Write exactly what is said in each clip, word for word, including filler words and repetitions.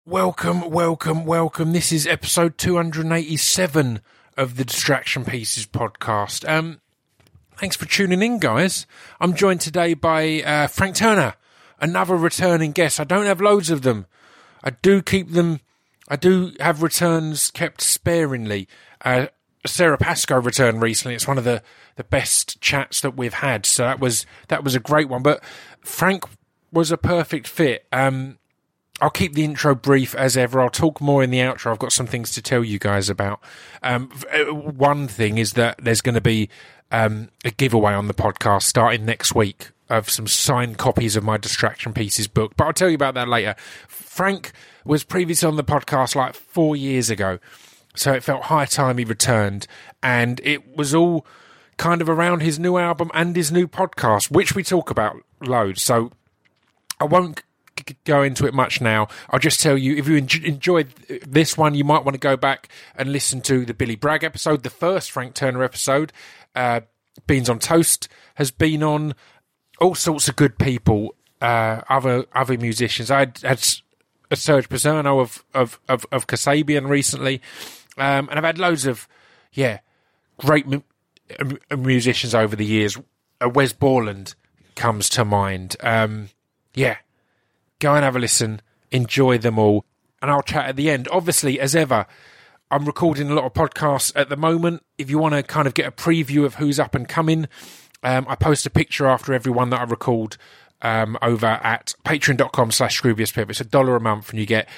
Welcome, welcome, welcome. This is episode two hundred eighty-seven of the Distraction Pieces podcast. Um, thanks for tuning in, guys. I'm joined today by uh, Frank Turner, another returning guest. I don't have loads of them. I do keep them. I do have returns kept sparingly. Uh, Sarah Pascoe returned recently. It's one of the, the best chats that we've had. So that was that was a great one. But Frank was a perfect fit. Um, I'll keep the intro brief as ever. I'll talk more in the outro. I've got some things to tell you guys about. Um, one thing is that there's going to be um, a giveaway on the podcast starting next week of some signed copies of my Distraction Pieces book. But I'll tell you about that later. Frank was previously on the podcast like four years ago. So it felt high time he returned. And it was all kind of around his new album and his new podcast, which we talk about loads. So I won't go into it much now. I'll just tell you, if you en- enjoyed this one, you might want to go back and listen to the Billy Bragg episode, the first Frank Turner episode. Uh, Beans on Toast has been on, all sorts of good people, uh, other other musicians. I had, had Serge Pizzerno of, of, of, of Kasabian recently, um, and I've had loads of, yeah, great mu- musicians over the years. Uh, Wes Borland comes to mind. Um, yeah. Go and have a listen, enjoy them all, and I'll chat at the end. Obviously, as ever, I'm recording a lot of podcasts at the moment. If you want to kind of get a preview of who's up and coming, um, I post a picture after every one that I record um, over at patreon.com slash scroobiuspip. It's a dollar a month, and you get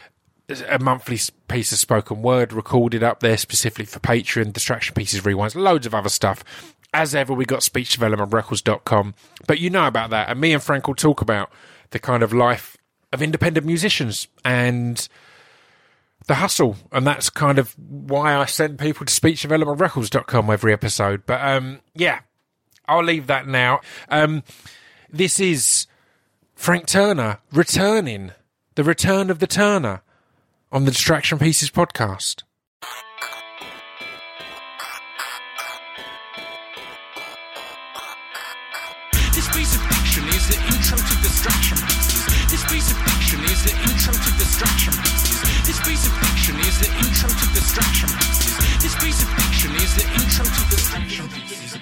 a monthly piece of spoken word recorded up there specifically for Patreon, Distraction Pieces Rewinds, loads of other stuff. As ever, we got speech development records dot com. But you know about that, and me and Frank will talk about the kind of life of independent musicians and the hustle. And that's kind of why I send people to speech development records dot com every episode. But, um, yeah, I'll leave that now. Um, this is Frank Turner returning, the return of the Turner on the Distraction Pieces podcast. This piece of fiction is the intro to Distraction Pieces. This piece of fiction is the intro to Distraction Pieces. This piece of fiction is the intro to Distraction Pieces. This piece of fiction is the intro to Distraction Pieces.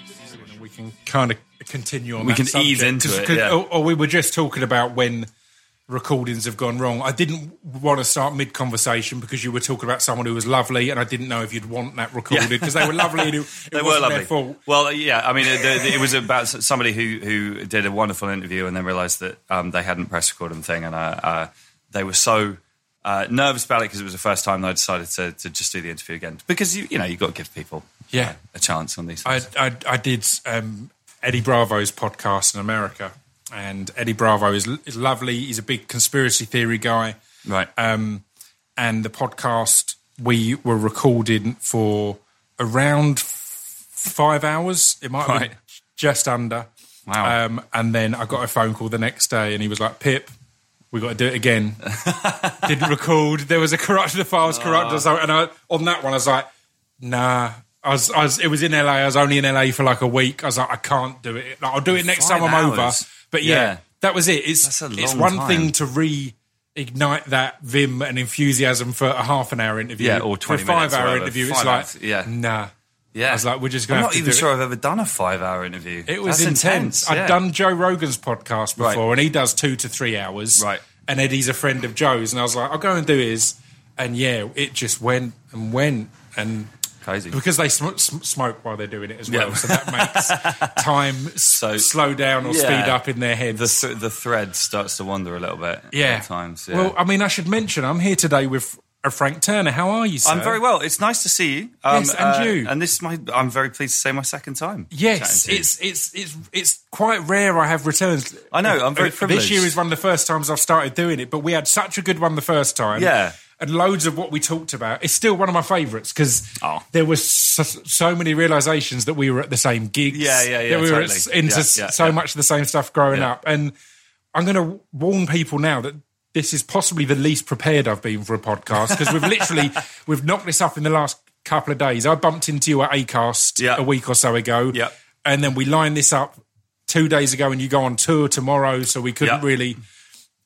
We can kind of continue on We that can subject, ease into it, cause, yeah. or, or we were just talking about when recordings have gone wrong. I didn't want to start mid-conversation because you were talking about someone who was lovely, and I didn't know if you'd want that recorded because they were lovely and it, it They wasn't were lovely. their fault. Well, yeah, I mean, it, it was about somebody who, who did a wonderful interview and then realised that um, they hadn't press recorded the thing, and uh, uh, they were so uh, nervous about it because it was the first time they decided to, to just do the interview again. Because, you, you know, you've got to give people Yeah. uh, a chance on these I, things. I, I did um, Eddie Bravo's podcast in America, and Eddie Bravo is, is lovely. He's a big conspiracy theory guy. Right. Um, and the podcast we were recording for around f- five hours. It might have Right. been just under. Wow. Um, and then I got a phone call the next day, and he was like, "Pip, we got to do it again." Didn't record. There was a corrupt. The file was corrupted. So, and I, on that one, I was like, "Nah." I was, I was. It was in L A. I was only in L A for like a week. I was like, "I can't do it. Like, I'll do it next Five time I'm over." hours. But yeah, Yeah. that was it. It's That's a it's long one time. thing to reignite that vim and enthusiasm for a half an hour interview. Yeah, or for twenty a five minutes or hour whatever. interview. It's Five like, hours, yeah. nah. Yeah. I was like, we're just I'm going to not have to even do sure it. I've ever done a five-hour interview. It was That's intense. yeah. I'd done Joe Rogan's podcast Right. before, and he does two to three hours. Right. And Eddie's a friend of Joe's, and I was like, I'll go and do his. And yeah, it just went and went and. Crazy. Because they sm- sm- smoke while they're doing it as well, Yeah. so that makes time so, slow down or yeah. speed up in their heads. The, th- the thread starts to wander a little bit yeah. at times. Yeah. Well, I mean, I should mention, I'm here today with a Frank Turner. How are you, sir? I'm very well. It's nice to see you. Um, Yes, and uh, you. And this is my. I'm very pleased to say my second time. Yes, chatting to you. it's it's it's it's quite rare I have returns. I know, I'm very Uh, privileged. This year is one of the first times I've started doing it, but we had such a good one the first time. Yeah. And loads of what we talked about. It's still one of my favourites because Oh. there was so, so many realisations that we were at the same gigs. Yeah, yeah, yeah, That we were totally. at, into Yeah, yeah, so yeah. much of the same stuff growing Yeah. up. And I'm going to warn people now that this is possibly the least prepared I've been for a podcast because we've literally we've knocked this up in the last couple of days. I bumped into you at Acast Yeah. a week or so ago, Yeah. and then we lined this up two days ago, and you go on tour tomorrow, so we couldn't Yeah. really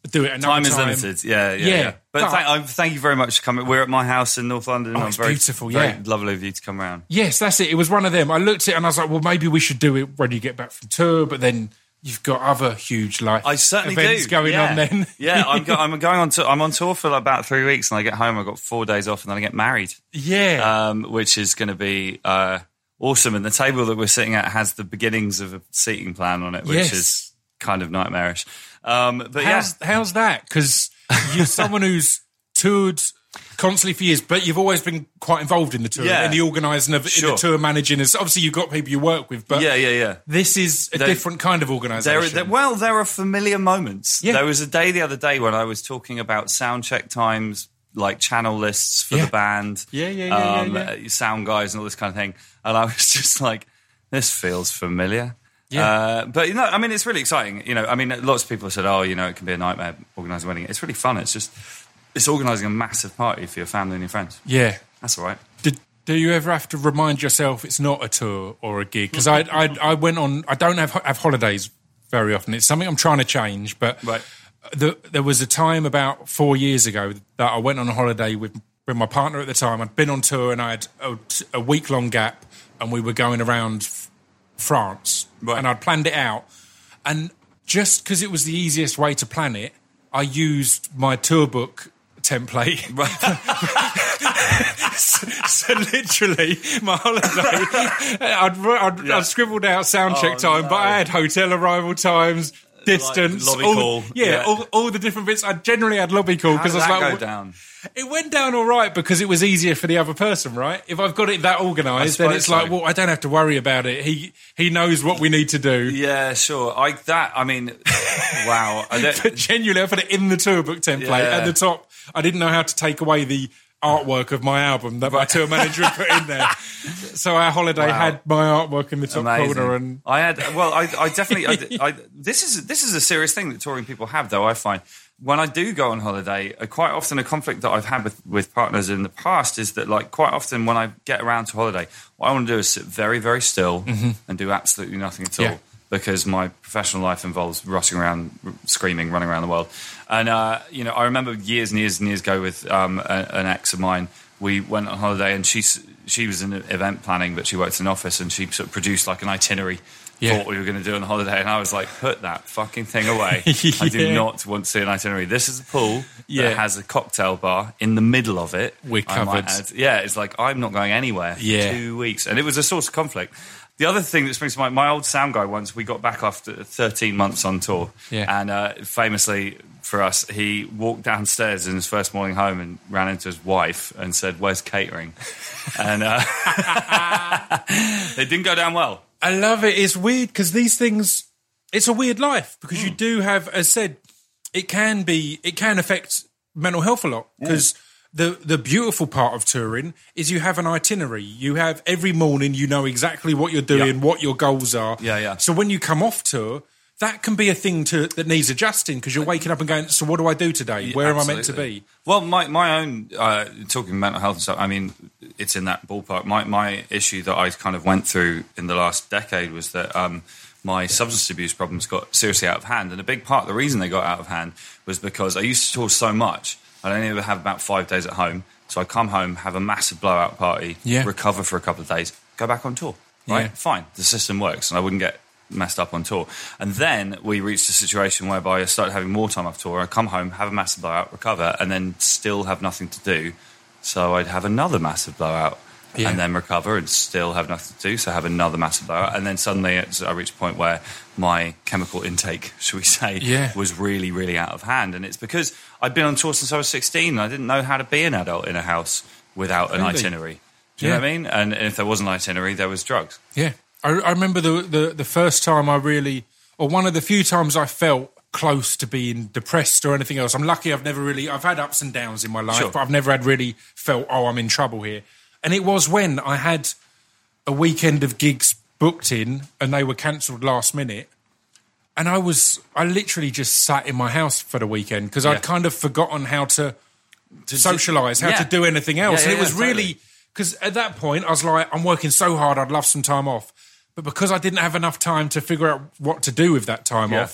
do it another time. time. is limited. Yeah, yeah. Yeah, yeah. But, but- thank, I, thank you very much for coming. We're at my house in North London. Oh, I'm it's very, beautiful, very yeah. lovely of you to come around. Yes, that's it. It was one of them. I looked at it and I was like, well, maybe we should do it when you get back from tour, but then you've got other huge life I certainly events do. going yeah. on then. yeah, I'm, go, I'm going on tour. I'm on tour for like about three weeks, and I get home. I've got four days off, and then I get married. Yeah. um, which is going to be uh, awesome. And the table that we're sitting at has the beginnings of a seating plan on it, which Yes. is kind of nightmarish. Um, but how's, yeah, how's that? Because you're someone who's toured constantly for years, but you've always been quite involved in the tour, Yeah. in the organising of in Sure. the tour managing. As obviously, you've got people you work with, but yeah, yeah, yeah. this is a There- different kind of There, organisation. there, well, there are familiar moments. Yeah. There was a day the other day when I was talking about sound check times, like channel lists for Yeah. the band, Yeah, yeah, yeah, yeah, um, yeah. uh, sound guys and all this kind of thing. And I was just like, this feels familiar. Yeah. Uh, but, you know, I mean, it's really exciting. You know, I mean, lots of people have said, oh, you know, it can be a nightmare organising a wedding. It's really fun. It's just, it's organising a massive party for your family and your friends. yeah. That's all right. Did, do you ever have to remind yourself it's not a tour or a gig? Because I, I, I went on. I don't have have holidays very often. It's something I'm trying to change. But Right. the, there was a time about four years ago that I went on a holiday with with my partner at the time. I'd been on tour and I had a, a week long gap, and we were going around f- France, Right. and I'd planned it out. And just because it was the easiest way to plan it, I used my tour book template. so, so literally, my holiday, I'd, I'd, Yeah. I'd scribbled out sound check Oh, time, no. but I had hotel arrival times, distance, lobby all, call. yeah, Yeah. All, all the different bits. I generally had lobby call How because did I was that like, go "Well, down? it went down all right because it was easier for the other person, right? If I've got it that organised, then suppose it's like, so. well, I don't have to worry about it. He he knows what we need to do. Yeah, sure. I that. I mean, wow. I don't, But genuinely, I put it in the tour book template Yeah. at the top. I didn't know how to take away the artwork of my album that my tour manager had put in there. So our holiday Wow. had my artwork in the top Amazing. corner, and I had well, I, I definitely. I, I, this is this is a serious thing that touring people have, though. I find when I do go on holiday, uh, quite often a conflict that I've had with, with partners in the past is that, like, quite often when I get around to holiday, what I want to do is sit very, very still and do absolutely nothing at all. Yeah. Because my professional life involves rushing around, r- screaming, running around the world. And, uh, you know, I remember years and years and years ago with um, a, an ex of mine, we went on holiday and she, she was in event planning, but she worked in an office, and she sort of produced like an itinerary Yeah. for what we were going to do on holiday. And I was like, put that fucking thing away. I do Yeah. not want to see an itinerary. This is a pool Yeah. that has a cocktail bar in the middle of it. We're I might covered. add. Yeah, it's like, I'm not going anywhere for Yeah. two weeks. And it was a source of conflict. The other thing that springs to mind, my old sound guy once, we got back after thirteen months on tour. Yeah. And uh, famously for us, he walked downstairs in his first morning home and ran into his wife and said, where's catering? and uh, it didn't go down well. I love it. It's weird because these things, it's a weird life because you do have, as said, it can be, it can affect mental health a lot because the, the beautiful part of touring is you have an itinerary. You have every morning, you know exactly what you're doing, Yeah. what your goals are. Yeah, yeah. So when you come off tour, that can be a thing to that needs adjusting because you're waking up and going, so what do I do today? Where am I meant to Absolutely. be? Well, my my own uh, talking mental health and stuff. I mean, it's in that ballpark. My my issue that I kind of went through in the last decade was that um, my substance abuse problems got seriously out of hand, and a big part of the reason they got out of hand was because I used to tour so much. I'd only ever have about five days at home, so I'd come home, have a massive blowout party, Yeah. recover for a couple of days, go back on tour. Right, Yeah. fine. The system works, and I wouldn't get messed up on tour. And then we reached a situation whereby I started having more time off tour. I'd come home, have a massive blowout, recover, and then still have nothing to do. So I'd have another massive blowout Yeah. and then recover and still have nothing to do. So have another massive blowout. And then suddenly it's, I reached a point where my chemical intake, should we say, Yeah. was really, really out of hand. And it's because I'd been on tour since I was sixteen and I didn't know how to be an adult in a house without an Really? itinerary. Do you Yeah. know what I mean? And if there was an itinerary, there was drugs. Yeah. I, I remember the, the, the first time I really, or one of the few times I felt close to being depressed or anything else. I'm lucky I've never really, I've had ups and downs in my life, Sure. but I've never had really felt, oh, I'm in trouble here. And it was when I had a weekend of gigs booked in and they were cancelled last minute. And I was, I literally just sat in my house for the weekend because Yeah. I'd kind of forgotten how to To- socialise, how yeah. to do anything else. Yeah, yeah, and it was yeah, really, totally. because at that point I was like, I'm working so hard, I'd love some time off. But because I didn't have enough time to figure out what to do with that time Yeah. off,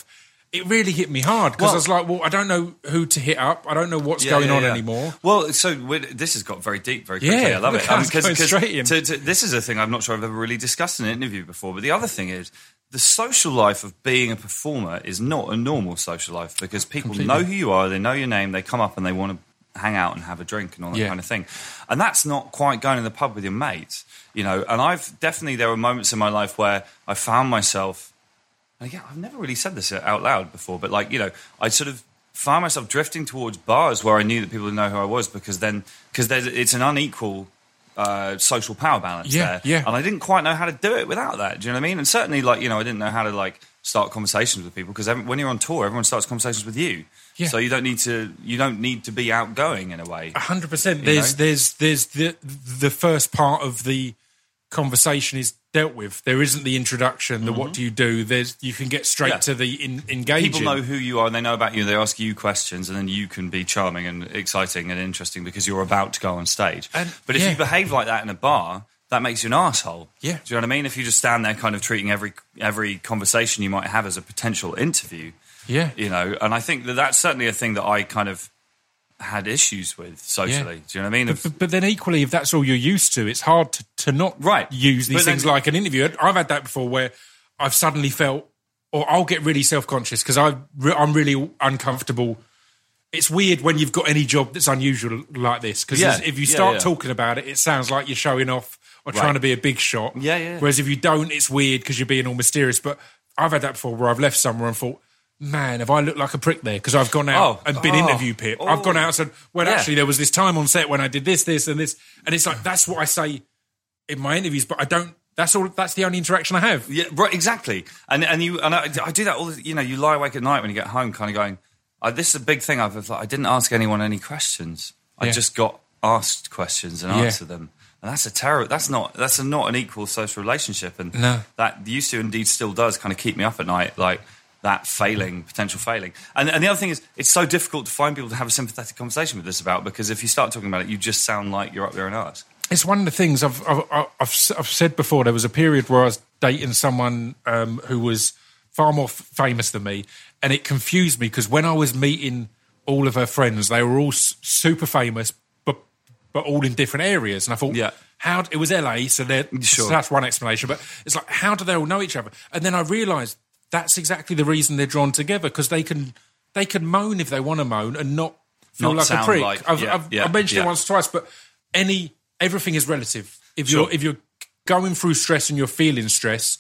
it really hit me hard because Well- I was like, well, I don't know who to hit up. I don't know what's Yeah, going yeah, on yeah. anymore. Well, so we're, this has got very deep very quickly. Yeah, I love look it. how it's going Because straight in. to, to, this is a thing I'm not sure I've ever really discussed in an interview before. But the other thing is, the social life of being a performer is not a normal social life because people Completely. know who you are, they know your name, they come up and they want to hang out and have a drink and all that Yeah. kind of thing. And that's not quite going to the pub with your mates, you know. And I've definitely, there were moments in my life where I found myself, and again, I've never really said this out loud before, but like, you know, I sort of found myself drifting towards bars where I knew that people would know who I was because then, because there's, it's an unequal uh, social power balance Yeah, there. yeah. And I didn't quite know how to do it without that. Do you know what I mean? And certainly, like, you know, I didn't know how to, like, start conversations with people because when you're on tour, everyone starts conversations with you. Yeah. So you don't need to, you don't need to be outgoing in a way. A hundred percent. You There's know? there's there's the the first part of the conversation is dealt with. There isn't the introduction. The what do you do? There's you can get straight Mm-hmm. Yeah. to the in, engaging. People know who you are and they know about you. They ask you questions and then you can be charming and exciting and interesting because you're about to go on stage. And- but if yeah. you behave like that in a bar, that makes you an arsehole. Yeah. Do you know what I mean? If you just stand there kind of treating every every conversation you might have as a potential interview, Yeah. you know, and I think that that's certainly a thing that I kind of had issues with socially. Yeah. Do you know what I mean? But, but, but then equally, if that's all you're used to, it's hard to, to not Right. use these But then- things like an interview. I've had that before where I've suddenly felt, or I'll get really self-conscious because I'm really uncomfortable. It's weird when you've got any job that's unusual like this because Yeah. if you Yeah, start yeah. talking about it, it sounds like you're showing off or trying Right. to be a big shot. Yeah, yeah. Whereas if you don't, it's weird because you're being all mysterious. But I've had that before where I've left somewhere and thought, man, have I looked like a prick there? Because I've gone out Oh. and been Oh. interview pip. Oh. I've gone out and said, well, Yeah. actually, there was this time on set when I did this, this, and this. And it's like, that's what I say in my interviews, but I don't, that's all, that's the only interaction I have. Yeah, right, exactly. And and you and I, I do that all. The, you know, you lie awake at night when you get home, kind of going, oh, "This is a big thing." I've like, I didn't ask anyone any questions. I Yeah. just got asked questions and Yeah. answered them. And that's a terror. That's not. That's a, not an equal social relationship. And No. that used to, indeed, still does kind of keep me up at night. Like that failing, potential failing. And and the other thing is, it's so difficult to find people to have a sympathetic conversation with this about because if you start talking about it, you just sound like you're up there in arse. It's one of the things I've, I've, I've, I've said before. There was a period where I was dating someone um, who was far more f- famous than me, and it confused me because when I was meeting all of her friends, they were all s- super famous, but but all in different areas. And I thought, Yeah. how it was L A, so, they're- Sure. so that's one explanation. But it's like, how do they all know each other? And then I realised that's exactly the reason they're drawn together because they can they can moan if they want to moan and not feel Not like a sound prick. like- I've, yeah, I've, yeah, I've mentioned yeah. it once or twice, but any everything is relative. If Sure. you're if you're going through stress and you're feeling stress,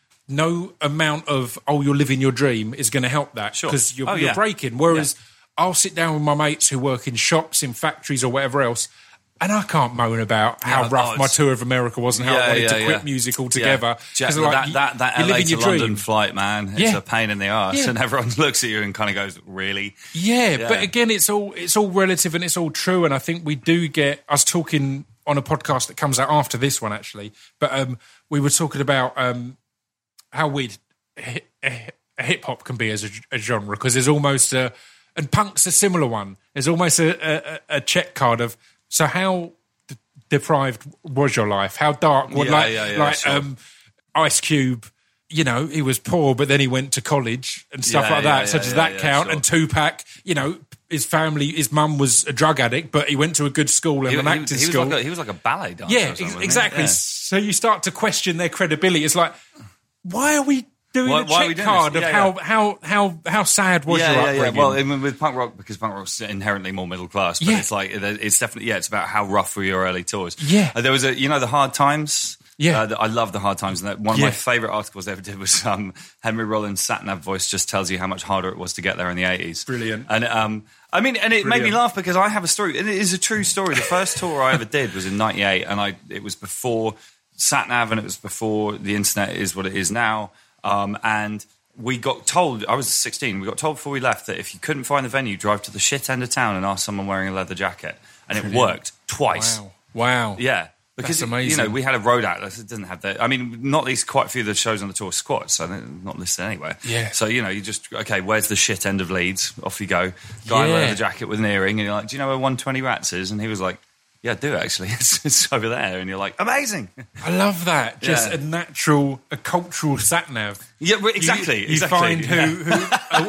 no amount of oh you're living your dream is going to help that Sure. because you're, Oh, you're yeah. breaking. Whereas I'll sit down with my mates who work in shops, in factories, or whatever else. And I can't moan about how Yeah, rough oh, my it's- tour of America was and how I wanted to quit yeah. music altogether. Yeah. 'Cause Yeah, they're that, you- that, that you're L A living to your London dream. flight, man, it's Yeah. a pain in the arse, Yeah. and everyone looks at you and kind of goes, "Really?" Yeah, Yeah. but again, it's all it's all relative and it's all true. And I think we do get. I was talking on a podcast that comes out after this one, actually, but um, we were talking about um, how weird hip hop can be as a, a genre because there's almost a and punk's a similar one. There's almost a, a, a check card of so how d- deprived was your life? How dark? What, Yeah, like yeah, yeah, like sure. um, Ice Cube. You know, he was poor, but then he went to college and stuff Yeah, like yeah, that. So yeah, does yeah, that yeah, count? sure. And Tupac, you know, his family, his mum was a drug addict, but he went to a good school and He, an he- acting he was school. like a, he was like a ballet dancer. yeah, or something, ex- wasn't he? exactly. Yeah. So you start to question their credibility. It's like, why are we doing Why- a why are check we doing card this? of Yeah, how, yeah. how how how sad was Yeah, your yeah, yeah. upbringing? Well, I mean, with punk rock, because punk rock's inherently more middle class, but Yeah. it's like it's definitely yeah, it's about how rough were your early tours. Yeah. Uh, there was a you know the Hard Times. Yeah. uh, the- I love the Hard Times, and that one of Yeah. my favourite articles they ever did was um, Henry Rollins' sat nav voice just tells you how much harder it was to get there in the eighties. Brilliant. And um, I mean, and it made me Brilliant. laugh because I have a story. And it is a true story. The first tour I ever did was in ninety-eight, and I it was before sat nav, and it was before the internet is what it is now. Um, and we got told, I was sixteen, we got told before we left that if you couldn't find the venue, drive to the shit end of town and ask someone wearing a leather jacket. And it Brilliant. worked twice. Wow. Wow. Yeah. Because, That's amazing. you know, we had a road atlas. It doesn't have that. I mean, not least quite a few of the shows on the tour squats, so they're not listed anywhere. Yeah. So, you know, you just, okay, where's the shit end of Leeds? Off you go. Guy in a Yeah. leather jacket with an earring, and you're like, do you know where one twenty Rats is? And he was like, yeah, I do actually. It's, it's over there. And you're like, amazing. I love that. Just Yeah. a natural, a cultural sat nav. Yeah, well, exactly. You, you exactly. find who, Yeah. who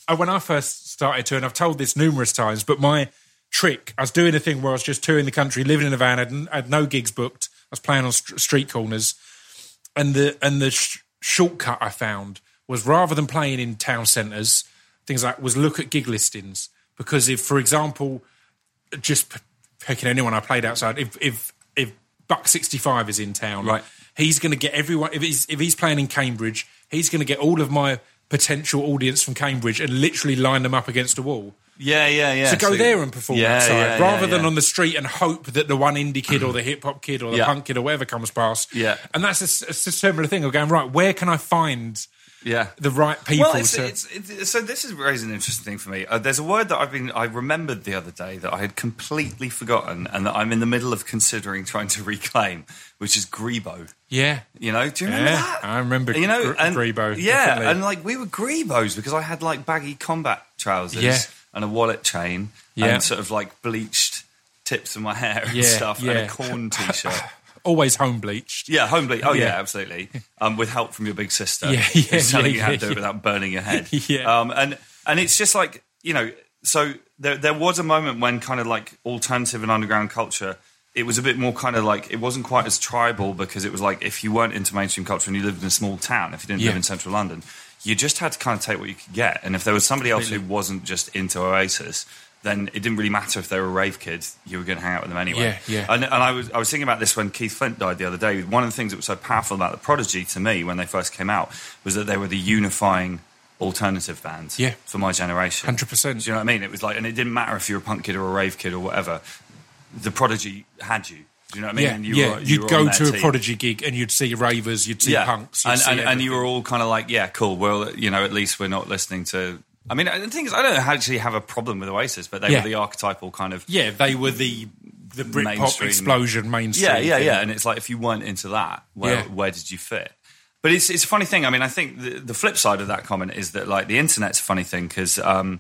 uh, when I first started touring, I've told this numerous times, but my trick, I was doing a thing where I was just touring the country, living in a van, I had, I had no gigs booked, I was playing on st- street corners, and the and the sh- shortcut I found was rather than playing in town centres, things like was look at gig listings, because if, for example, just p- picking anyone I played outside, if if if Buck sixty-five is in town, Right. he's going to get everyone. If he's if he's playing in Cambridge, he's going to get all of my potential audience from Cambridge and literally line them up against a wall. Yeah, yeah, yeah. So go there and perform yeah, outside, yeah, rather yeah, than yeah. on the street and hope that the one indie kid or the hip hop kid or the Yeah. punk kid or whatever comes past. Yeah. And that's a, s- a similar thing of going, right, where can I find Yeah. the right people Well, it's, to... it's, it's, so this is raising an interesting thing for me. Uh, there's a word that I've been I remembered the other day that I had completely forgotten, and that I'm in the middle of considering trying to reclaim, which is grebo. yeah. You know, do you remember Yeah, that? I remember You know, gr- and, Grebo, Yeah, definitely. and like we were grebos because I had like baggy combat trousers Yeah. and a wallet chain Yeah. and sort of like bleached tips of my hair and Yeah, stuff and yeah. a corn t-shirt. Always home bleached. Yeah, home bleach. Oh, yeah, Yeah. absolutely. Um, with help from your big sister. Yeah, yeah, who's telling yeah, you how to yeah, do it yeah. without burning your head. Yeah. Um, and, and it's just like, you know, so there, there was a moment when kind of like alternative and underground culture, it was a bit more kind of like, it wasn't quite as tribal, because it was like if you weren't into mainstream culture and you lived in a small town, if you didn't Yeah. live in central London, you just had to kind of take what you could get. And if there was somebody else who wasn't just into Oasis, then it didn't really matter if they were a rave kid, you were going to hang out with them anyway. Yeah, yeah. And, and I was I was thinking about this when Keith Flint died the other day. One of the things that was so powerful about the Prodigy to me when they first came out was that they were the unifying alternative band Yeah. for my generation. one hundred percent. Do you know what I mean? It was like, and it didn't matter if you were a punk kid or a rave kid or whatever. The Prodigy had you. Do you know what I mean? Yeah, And you yeah. were- you You'd were go on their to a team. Prodigy gig and you'd see ravers, you'd see punks, you'd and, see and, and you everything. were all kind of like, yeah, cool. Well, you know, at least we're not listening to. I mean, the thing is, I don't actually have a problem with Oasis, but they Yeah. were the archetypal kind of. Yeah, they were the the Britpop Mainstream. explosion mainstream. Yeah, yeah, thing. yeah. And it's like, if you weren't into that, where Yeah. where did you fit? But it's it's a funny thing. I mean, I think the, the flip side of that comment is that like the internet's a funny thing, because um,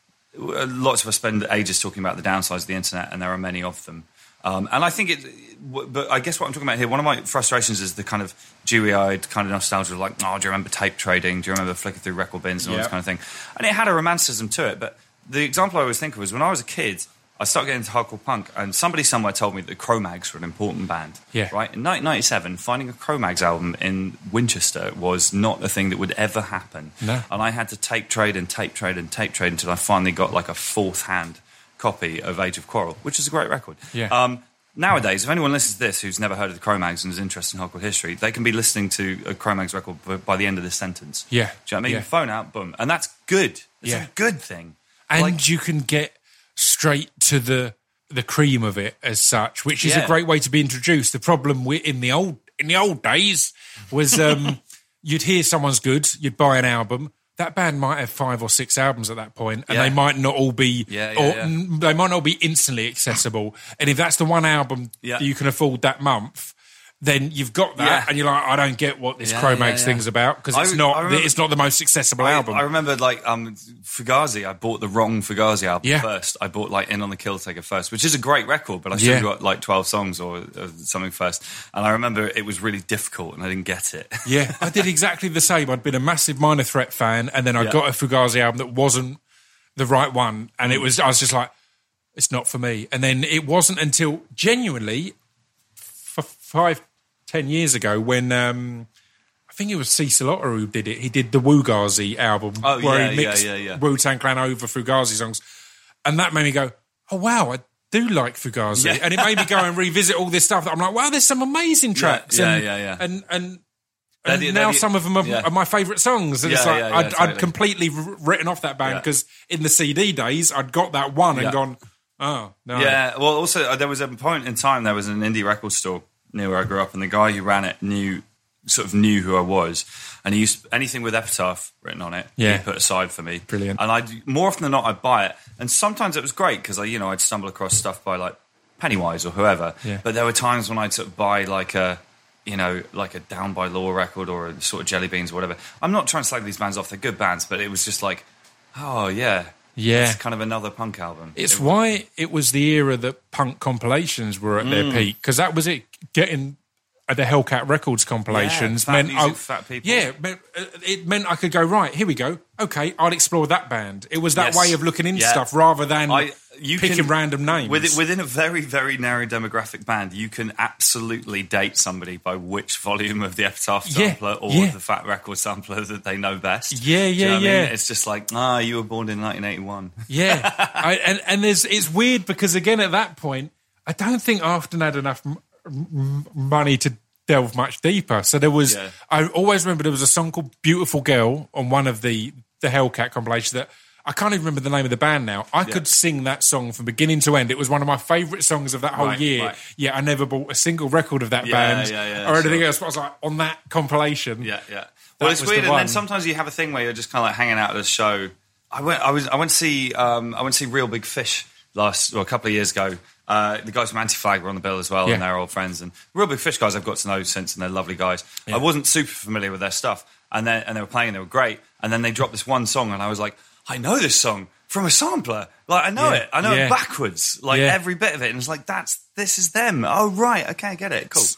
lots of us spend ages talking about the downsides of the internet, and there are many of them. Um, and I think it, but I guess what I'm talking about here, one of my frustrations is the kind of dewy-eyed kind of nostalgia of like, oh, do you remember tape trading? Do you remember flicking through record bins and all Yeah. this kind of thing? And it had a romanticism to it. But the example I always think of was when I was a kid, I started getting into hardcore punk, and somebody somewhere told me that Cro-Mags were an important band. Yeah. Right? In nineteen ninety-seven, finding a Cro-Mags album in Winchester was not a thing that would ever happen. No. And I had to tape trade and tape trade and tape trade until I finally got like a fourth-hand copy of Age of Quarrel, which is a great record. Yeah. Um, nowadays, if anyone listens to this who's never heard of the Cro-Mags and is interested in hardcore history, they can be listening to a Cro-Mags record b- by the end of this sentence. Yeah. Do you know what I mean? Yeah. Phone out, boom. And that's good. It's Yeah. a good thing. And Like- you can get straight to the the cream of it as such, which is Yeah. a great way to be introduced. The problem we in the old in the old days was um, you'd hear someone's good, you'd buy an album. That band might have five or six albums at that point, and Yeah. they might not all be, Yeah, yeah, or yeah. n- they might not be instantly accessible. And if that's the one album Yeah. that you can afford that month, then you've got that, Yeah. and you're like, I don't get what this Yeah, Cro-Mags yeah, yeah. thing's about, because I it's re- not I remember- it's not the most accessible I, album. I remember, like, um, Fugazi, I bought the wrong Fugazi album Yeah. first. I bought, like, In on the Kill Taker first, which is a great record, but I should have Yeah. got, like, twelve songs or, or something first. And I remember it was really difficult, and I didn't get it. Yeah, I did exactly the same. I'd been a massive Minor Threat fan, and then I Yeah. got a Fugazi album that wasn't the right one, and it was. I was just like, it's not for me. And then it wasn't until genuinely, f- five, ten years ago, when um, I think it was Cecil Otter who did it. He did the Wugazi album, Oh, where yeah, he mixed yeah, yeah, yeah. Wu-Tang Clan over Fugazi songs, and that made me go, oh wow, I do like Fugazi, Yeah. and it made me go and revisit all this stuff that I'm like, wow, there's some amazing tracks, yeah, and, yeah, yeah. and and. They're And the- now they're the- some of them are, yeah. are my favourite songs. And it's Yeah, like, yeah, yeah, I'd, totally. I'd completely r- written off that band Yeah. because in the C D days, I'd got that one Yeah. and gone, oh, no. Yeah, well, also, uh, there was a point in time, there was an indie record store near where I grew up, and the guy who ran it knew, sort of knew who I was. And he used anything with Epitaph written on it, Yeah. he put aside for me. Brilliant. And I'd, more often than not, I'd buy it. And sometimes it was great, because I, you know, I'd stumble across stuff by, like, Pennywise or whoever. Yeah. But there were times when I'd sort of buy, like, a, you know, like a Down by Law record or a sort of Jelly Beans or whatever. I'm not trying to slag these bands off, they're good bands, but it was just like, oh, yeah. Yeah. It's kind of another punk album. It's It- why it was the era that punk compilations were at Mm. their peak, because that was it, getting the Hellcat Records compilations Yeah, fat meant music I, for fat people. yeah, meant- it meant I could go, right, here we go. Okay, I'll explore that band. It was that Yes. way of looking into Yeah. stuff rather than I, you picking can, random names. Within, within a very, very narrow demographic band, you can absolutely date somebody by which volume of the Epitaph Yeah, sampler or yeah. the Fat Record sampler that they know best. Yeah, Do you yeah, know what I yeah. mean? It's just like, ah, you were born in nineteen eighty-one. Yeah, I, and and there's it's weird because again at that point I don't think Afton had enough m- m- money to delve much deeper. So there was Yeah. I always remember there was a song called "Beautiful Girl" on one of the the Hellcat compilations that I can't even remember the name of the band now. I could sing that song from beginning to end. It was one of my favourite songs of that whole Right, year. right. Yeah, I never bought a single record of that Yeah, band yeah, yeah, or anything sure. else. But I was like on that compilation. Yeah, yeah. Well, it's was weird, the and one. then sometimes you have a thing where you're just kind of like hanging out at a show. I went, I was, I went to see, um, I went to see Real Big Fish last, or a couple of years ago. Uh, the guys from Anti-Flag were on the bill as well, Yeah. and they're old friends. And Real Big Fish guys I've got to know since, and they're lovely guys. I wasn't super familiar with their stuff, and then and they were playing, and they were great. And then they dropped this one song, and I was like, I know this song from a sampler. Like I know Yeah. it, I know Yeah. it backwards, like Yeah. every bit of it. And it's like that's this is them. Oh right, okay, I get it. Cool.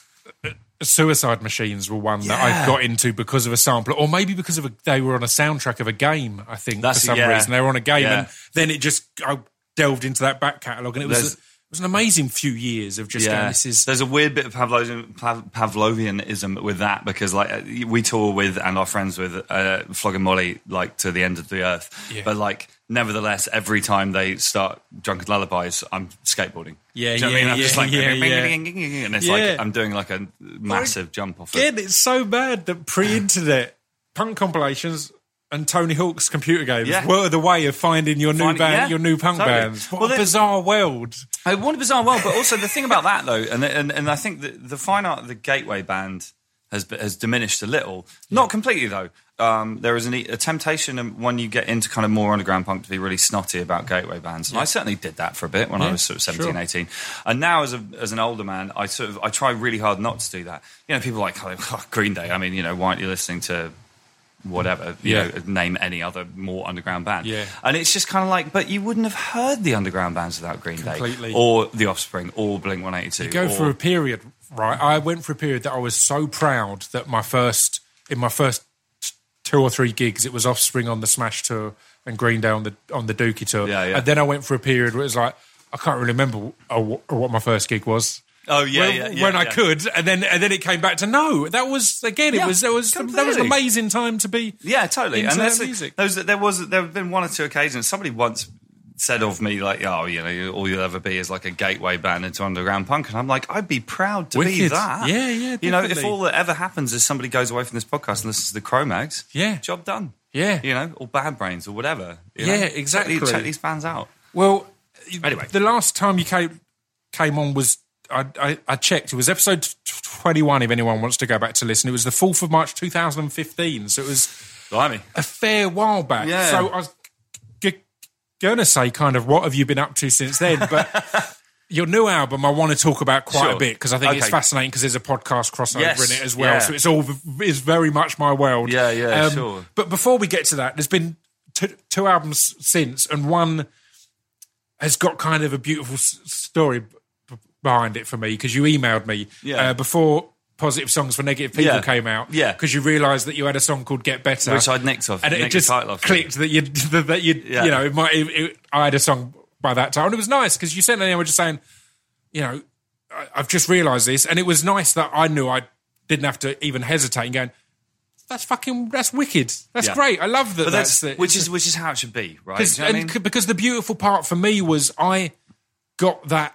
Suicide Machines were one that Yeah. I got into because of a sampler, or maybe because of a, they were on a soundtrack of a game. I think That's- for some yeah. reason they were on a game, Yeah. and then it just I delved into that back catalogue, and it was There's- a, it was an amazing few years of just going, this is There's a weird bit of Pavlovian, Pav, Pavlovianism with that because, like, uh, we tour with and are friends with uh, Flogging Molly, like, to the end of the earth. Yeah. But, like, nevertheless, every time they start Drunken Lullabies, I'm skateboarding. Yeah, Do you know what I yeah, mean? I'm yeah, just like, yeah, and it's yeah. like I'm doing like a massive jump off it. again, it's so bad that pre-internet punk compilations and Tony Hawk's computer games Yeah. were the way of finding your new Finding- band, yeah, your new punk totally. bands. What Well, a then- bizarre world! I want a bizarre world, but also the thing about that though, and and, and I think that the fine art of the Gateway band has has diminished a little, not completely though. Um, there is an, a temptation when you get into kind of more underground punk to be really snotty about Gateway bands, and I certainly did that for a bit when I Yeah, was sort of seventeen, sure. eighteen. And now as a as an older man, I sort of I try really hard not to do that. You know, people are like oh, Green Day. I mean, you know, why aren't you listening to whatever, you Yeah. know, name any other more underground band. Yeah. And it's just kind of like, but you wouldn't have heard the underground bands without Green Completely. Day or The Offspring or Blink one eighty-two. You go or, through a period, right? I went through a period that I was so proud that my first, in my first t- two or three gigs, it was Offspring on the Smash tour and Green Day on the on the Dookie tour. Yeah, yeah. And then I went for a period where it was like, I can't really remember uh, wh- what my first gig was. Oh, yeah, when, yeah, yeah, when I yeah. could, and then and then it came back to no. That was again. It Yeah, was that was that was an completely. amazing time to be. Yeah, totally. into And that that's the- music. those, there was there have been one or two occasions. Somebody once said of me like, "Oh, you know, all you'll ever be is like a gateway band into underground punk," and I'm like, I'd be proud to be Wicked. that. Yeah, yeah, You know, if definitely. all that ever happens is somebody goes away from this podcast and listens to the Cro-Mags, Yeah. job done. Yeah. You know, or Bad Brains or whatever. you Yeah, know? exactly. Check, check these bands out. Well, Anyway. the last time you came came on was I, I, I checked. It was episode twenty-one. If anyone wants to go back to listen, it was the fourth of March, two thousand fifteen. So it was Blimey. a fair while back. Yeah. So I was g- gonna say, kind of, what have you been up to since then? But your new album, I want to talk about quite Sure. a bit because I think it's Okay. fascinating because there's a podcast crossover Yes, in it as well. yeah. So it's all is very much my world. Yeah, yeah, sure. But before we get to that, there's been two, two albums since, and one has got kind of a beautiful s- story b- behind it for me because you emailed me Yeah. uh, before Positive Songs for Negative People Yeah. came out. Yeah. Because you realised that you had a song called Get Better. Which I'd nicked off. And it nicked just the title off. clicked that you that you Yeah. you know it might it, it, I had a song by that time and it was nice because you sent an email just saying, you know, I, I've just realised this, and it was nice that I knew I didn't have to even hesitate and going, that's fucking that's wicked, that's Yeah. great, I love that. But that's, that's, the, which is which is how it should be, right? because Do you know what I and mean? c- because the beautiful part for me was I got that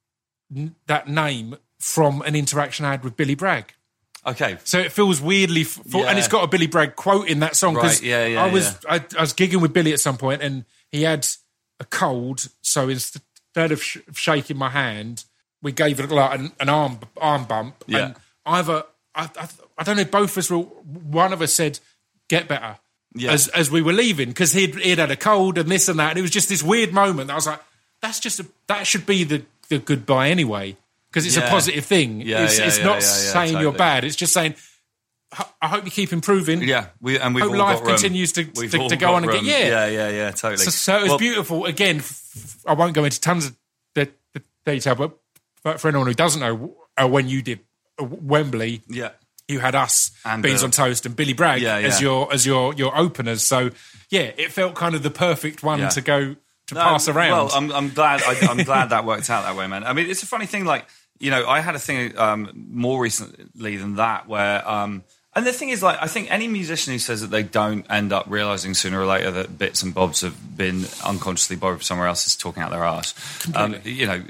that name from an interaction I had with Billy Bragg. Okay. So it feels weirdly, f- full, Yeah. and it's got a Billy Bragg quote in that song because Right, yeah, yeah, I was I, I was gigging with Billy at some point, and he had a cold, so instead of sh- shaking my hand, we gave it like an, an arm arm bump. Yeah. And either I, I, I don't know, both of us were. One of us said, "Get better," Yeah. as as we were leaving because he'd he'd had a cold and this and that, and it was just this weird moment. That I was like, "That's just a that should be the the goodbye anyway." Because it's Yeah. a positive thing. Yeah, it's yeah, it's yeah, not yeah, yeah, saying you're totally. bad. It's just saying, "Ho- I hope you keep improving. Yeah, we and we've Hope all life got room. continues to- We've to- all to go got on and get- room. yeah. yeah, yeah, yeah, totally. So, so it was Well, beautiful. Again, f- I won't go into tons of the, the detail, but, but for anyone who doesn't know, uh, when you did Wembley, Yeah. you had us, And Beans Bill. on Toast, and Billy Bragg Yeah, as yeah. your as your your openers. So yeah, it felt kind of the perfect one Yeah. to go to No, pass around. Well, I'm, I'm glad. I, I'm glad that worked out that way, man. I mean, it's a funny thing. Like, you know, I had a thing um, more recently than that where, um, and the thing is, like, I think any musician who says that they don't end up realizing sooner or later that bits and bobs have been unconsciously borrowed from somewhere else is talking out their arse. Um, you know,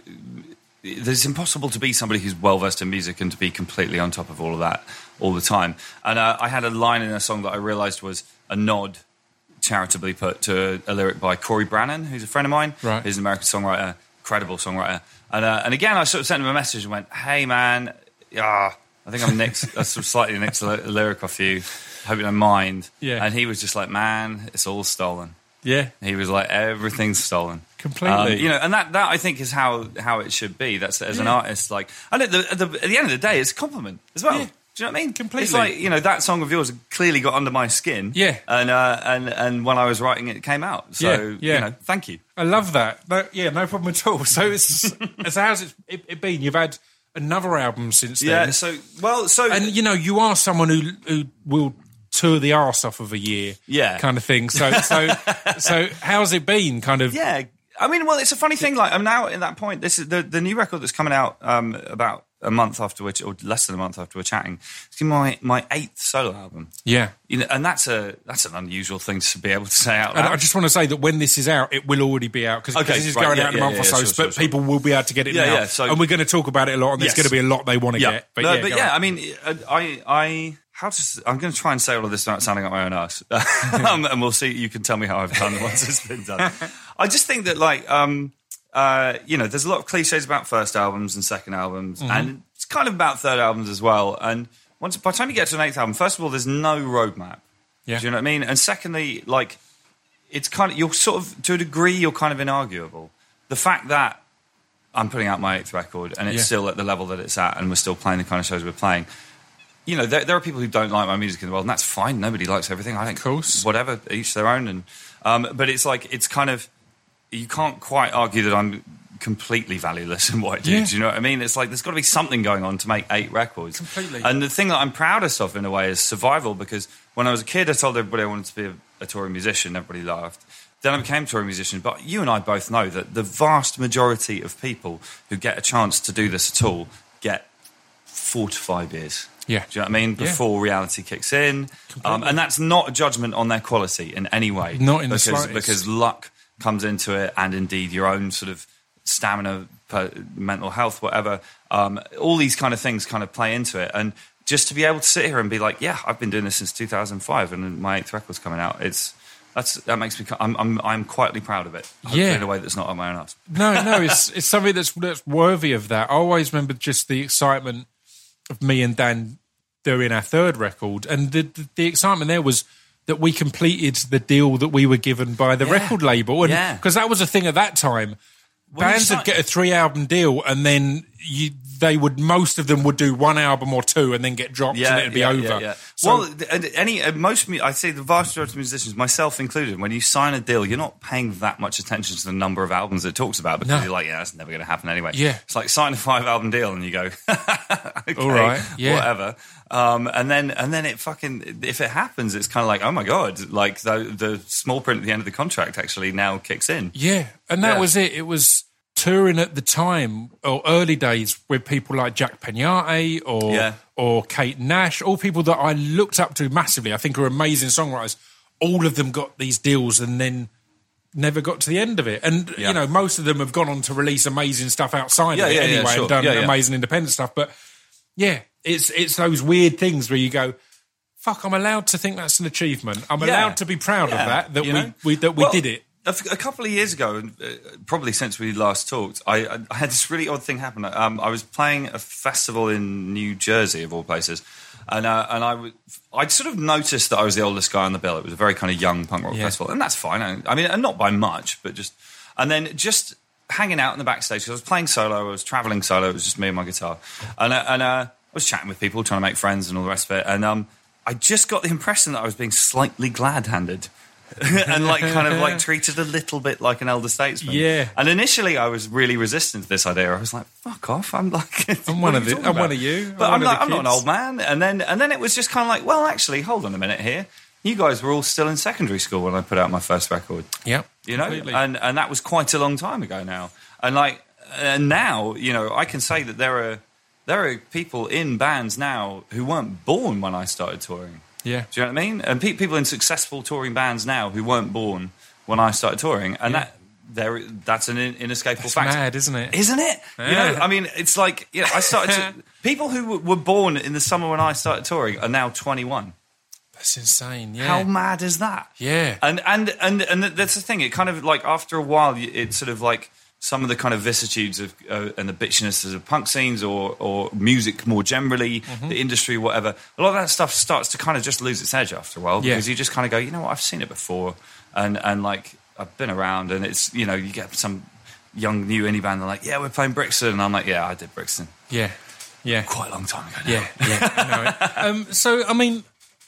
it's impossible to be somebody who's well versed in music and to be completely on top of all of that all the time. And uh, I had a line in a song that I realized was a nod, charitably put, to a, a lyric by Corey Brannon, who's a friend of mine. Right. He's an American songwriter, incredible songwriter. And uh, and again, I sort of sent him a message and went, "Hey, man, yeah, I think I'm nicked, I sort of slightly nicked a li- lyric off you. Hope you don't mind." Yeah. And he was just like, "Man, it's all stolen." yeah, He was like, "Everything's stolen." completely. Um, you know, and that, that I think is how, how it should be. That's as an Yeah. artist, like, and at the, at the at the end of the day, it's a compliment as well. Yeah. Do you know what I mean? Completely. It's like, you know, that song of yours clearly got under my skin. Yeah. And uh, and and when I was writing it, it came out. So Yeah, yeah. you know, thank you. I love that. No, yeah, no problem at all. So it's so how's it, it, it been? You've had another album since then. Yeah. So well, so And you know, you are someone who who will tour the arse off of a year, Yeah. kind of thing. So, so, so, how's it been? Kind of, yeah. I mean, well, it's a funny thing. Like, I'm now at that point. This is the the new record that's coming out um, about a month after which, or less than a month after we're chatting. It's my my eighth solo album. yeah. You know, and that's a that's an unusual thing to be able to say out And loud. I just want to say that when this is out, it will already be out because Okay, this is right, going yeah, out in a yeah, month yeah, or so. sure, but sure, sure. people will be able to get it Yeah, now, yeah, so- and we're going to talk about it a lot. And there's Yes. going to be a lot they want to get. But no, yeah, but go yeah, on. I mean, I, I, how to, I'm going to try and say all of this without sounding like my own ass, um, and we'll see. You can tell me how I've done once it's been done. I just think that, like, um, uh, you know, there's a lot of cliches about first albums and second albums, Mm-hmm. and it's kind of about third albums as well. And once by the time you get to an eighth album, first of all, there's no roadmap. Yeah. Do you know what I mean? And secondly, like, it's kind of, you're sort of, to a degree, you're kind of inarguable. The fact that I'm putting out my eighth record and it's Yeah. still at the level that it's at and we're still playing the kind of shows we're playing. You know, there, there are people who don't like my music in the world, and that's fine. Nobody likes everything. I think, Of course. whatever, each their own. And um, but it's like, it's kind of, you can't quite argue that I'm completely valueless in what I do. Yeah. Do you know what I mean? It's like, there's got to be something going on to make eight records. Completely. And the thing that I'm proudest of, in a way, is survival, because when I was a kid, I told everybody I wanted to be a, a touring musician. Everybody laughed. Then I became a touring musician. But you and I both know that the vast majority of people who get a chance to do this at all get four to five years. Yeah. Do you know what I mean? Yeah. Before reality kicks in. Um, and that's not a judgment on their quality in any way. Not in the because, slightest. Because luck comes into it, and indeed your own sort of stamina, per, mental health, whatever. Um, all these kind of things kind of play into it. And just to be able to sit here and be like, yeah, I've been doing this since two thousand five and my eighth record's coming out. It's that's that makes me. I'm I'm, I'm quietly proud of it. Hopefully Yeah. in a way that's not on my own ass. No, no, it's it's something that's that's worthy of that. I always remember just the excitement of me and Dan doing our third record, and the the, the excitement there was that we completed the deal that we were given by the Yeah. record label, and Yeah. because that was a thing at that time. When you Bands sign- would get a three album deal, and then you, they would most of them would do one album or two, and then get dropped, and it'd be yeah, over. yeah, yeah. So, well, th- and any uh, most mu- I say the vast majority of musicians, myself included, when you sign a deal, you're not paying that much attention to the number of albums it talks about, because No. you're like, yeah, that's never going to happen anyway. Yeah. It's like sign a five album deal, and you go, okay, All right, yeah. whatever. Um, and then and then it fucking, if it happens, it's kind of like, oh my god, like the the small print at the end of the contract actually now kicks in. yeah, and that Yeah. was it. It was touring at the time, or early days, with people like Jack Peñate or Yeah. or Kate Nash, all people that I looked up to massively. I think are amazing songwriters. All of them got these deals and then never got to the end of it. And Yeah. you know, most of them have gone on to release amazing stuff outside Yeah, of it yeah, yeah, anyway, sure. and done Yeah, yeah. amazing independent stuff. But yeah, it's it's those weird things where you go, fuck, I'm allowed to think that's an achievement. I'm Yeah. allowed to be proud Yeah. of that, that You we, know? we that we Well, did it. A, f- a couple of years ago, and uh, probably since we last talked, I, I, I had this really odd thing happen. Um, I was playing a festival in New Jersey, of all places, and uh, and I w- I'd sort of noticed that I was the oldest guy on the bill. It was a very kind of young punk rock Yeah. festival, and that's fine. I, I mean, and not by much, but just and then just hanging out in the backstage, because I was playing solo, I was traveling solo. It was just me and my guitar, and uh, and uh, I was chatting with people, trying to make friends, and all the rest of it. And um, I just got the impression that I was being slightly glad-handed. and like kind of like treated a little bit like an elder statesman. Yeah. And initially I was really resistant to this idea. I was like, fuck off. I'm like, I'm one of the, I'm one of you. But I'm, I'm like, I'm not an old man. And then, and then it was just kind of like, well, actually, hold on a minute here. You guys were all still in secondary school when I put out my first record. Yep. You know, completely. and, and that was quite a long time ago now. And like, and now, you know, I can say that there are, there are people in bands now who weren't born when I started touring. Yeah. Do you know what I mean? And pe- people in successful touring bands now who weren't born when I started touring, and Yeah. that there that's an in- inescapable It's fact, mad, isn't it? Isn't it? Yeah. You know, I mean, it's like you know, I started. To, people who w- were born in the summer when I started touring are now twenty-one. That's insane. Yeah. How mad is that? Yeah. And and and and that's the thing. It kind of like after a while, it sort of like. Some of the kind of vicissitudes of uh, and the bitchinesses of punk scenes or, or music more generally, Mm-hmm. the industry, whatever, a lot of that stuff starts to kind of just lose its edge after a while Yeah. because you just kind of go, you know what, I've seen it before, and and like I've been around, and it's you know you get some young new indie band, they're like, yeah, we're playing Brixton, and I'm like, yeah, I did Brixton Yeah. Yeah. quite a long time ago now. Yeah. Yeah. I know it. Um, so, I mean,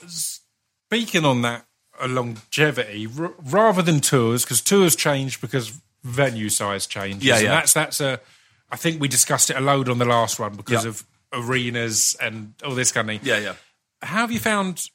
speaking on that uh, longevity, r- rather than tours, because tours change because venue size changes. Yeah, and yeah. that's that's a. I think we discussed it a load on the last one because Yeah. of arenas and all this kind of thing. yeah, yeah. How have you found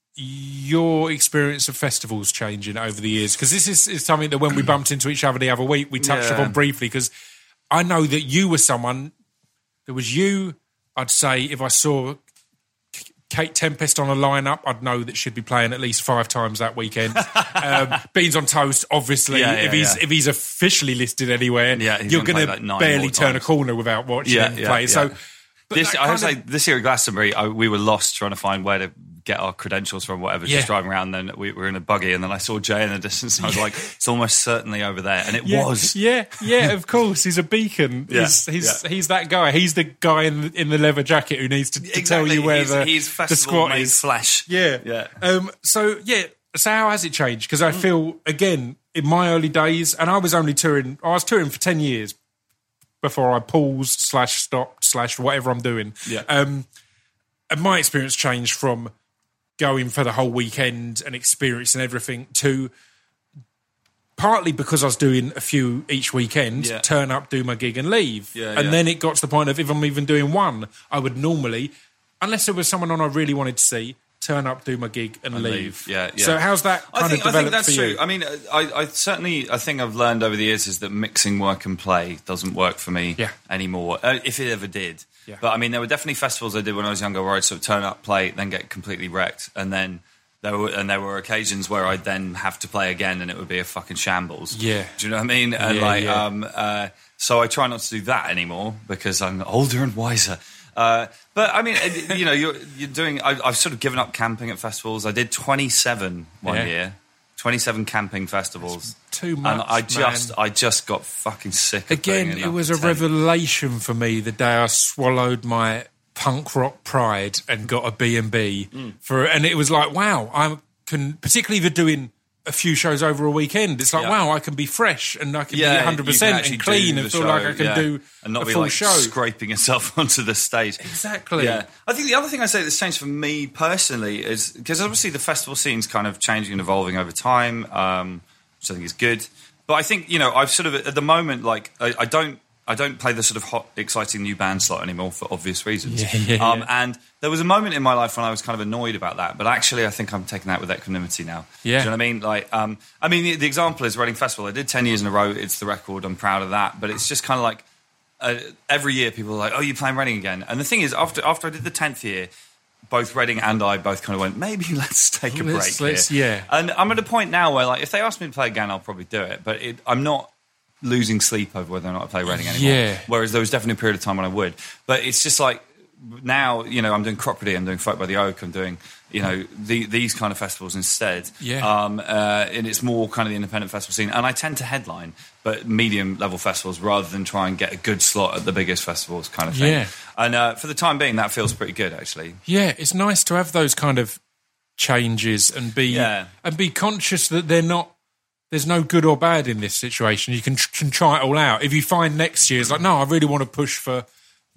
your experience of festivals changing over the years? Because this is, is something that when we bumped into each other the other week, we touched Yeah. upon briefly. Because I know that you were someone. There was you. I'd say if I saw K- Kate Tempest on a lineup, I'd know that she'd be playing at least five times that weekend. um, Beans on Toast, obviously. Yeah, yeah, if he's yeah. if he's officially listed anywhere, Yeah, he's you're gonna going play to like nine barely more turn a times. corner without watching Yeah, him yeah, play. yeah. So. But This, that I would kind say of- this year at Glastonbury, I, we were lost trying to find where to get our credentials from, whatever, Yeah. just driving around. And then we were in a buggy, and then I saw Jay in the distance, and I was like, it's almost certainly over there. And it Yeah, was. yeah, yeah. Of course, he's a beacon. Yeah, he's he's, yeah. he's that guy. He's the guy in the, in the leather jacket who needs to, to tell you where he's, the, he's the festival squat made is. flesh. Yeah, Yeah. Um. So yeah. So how has it changed? Because I feel again in my early days, and I was only touring. I was touring for ten years before I paused slash stopped slash whatever I'm doing. Yeah. Um. And my experience changed from going for the whole weekend and experiencing everything to partly because I was doing a few each weekend, Yeah. turn up, do my gig and leave. Yeah, and yeah. then it got to the point of if I'm even doing one, I would normally, unless there was someone on I really wanted to see, turn up, do my gig and, And leave. leave. Yeah, yeah. So how's that kind I think, of I developed think that's for true. you? I mean, I, I certainly, I think I've learned over the years is that mixing work and play doesn't work for me Yeah. anymore, uh, if it ever did. Yeah. But I mean, there were definitely festivals I did when I was younger where I'd sort of turn up, play, then get completely wrecked, and then there were and there were occasions where I'd then have to play again, and it would be a fucking shambles. Yeah. Do you know what I mean? And Yeah, like, yeah. um, uh, so I try not to do that anymore because I'm older and wiser. Uh, but I mean, uh, you know, you're you're doing. I, I've sort of given up camping at festivals. I did twenty-seven one Yeah. year, twenty-seven camping festivals. too much, and I just, man. I just got fucking sick. Of Again, putting it up was a tent. revelation for me the day I swallowed my punk rock pride and got a B and B Mm. for, and it was like, wow, I can, particularly if you're doing a few shows over a weekend, it's like, Yeah. wow, I can be fresh and I can Yeah, be you one hundred can percent actually and clean do and the feel show, like I can yeah. do and not a be full like show. scraping yourself onto the stage. Exactly. Yeah, I think the other thing I say that's changed for me personally is because obviously the festival scene's kind of changing and evolving over time, um, which I think is good. But I think you know I've sort of at the moment like I, I don't I don't play the sort of hot, exciting new band slot anymore for obvious reasons. Yeah, yeah, um, yeah. And there was a moment in my life when I was kind of annoyed about that, but actually I think I'm taking that with equanimity now. Yeah. Do you know what I mean? Like, um, I mean the, the example is Reading Festival. I did ten years in a row. It's the record. I'm proud of that. But it's just kind of like. Uh, every year people are like, oh, you're playing Reading again. And the thing is, after after I did the tenth year, both Reading and I both kind of went, maybe let's take a Let's- break let's- here. yeah. And I'm at a point now where, like, if they ask me to play again, I'll probably do it. But it, I'm not losing sleep over whether or not I play Reading anymore. Yeah. Whereas there was definitely a period of time when I would. But it's just like, now, you know, I'm doing Cropredy, I'm doing Folk by the Oak, I'm doing, you know, the, these kind of festivals instead. Yeah. Um, uh, and it's more kind of the independent festival scene. And I tend to headline, but medium level festivals rather than try and get a good slot at the biggest festivals kind of thing. Yeah. And uh, for the time being, that feels pretty good, actually. Yeah, it's nice to have those kind of changes and be Yeah. and be conscious that they're not. There's no good or bad in this situation. You can can try it all out. If you find next year, it's like, no, I really want to push for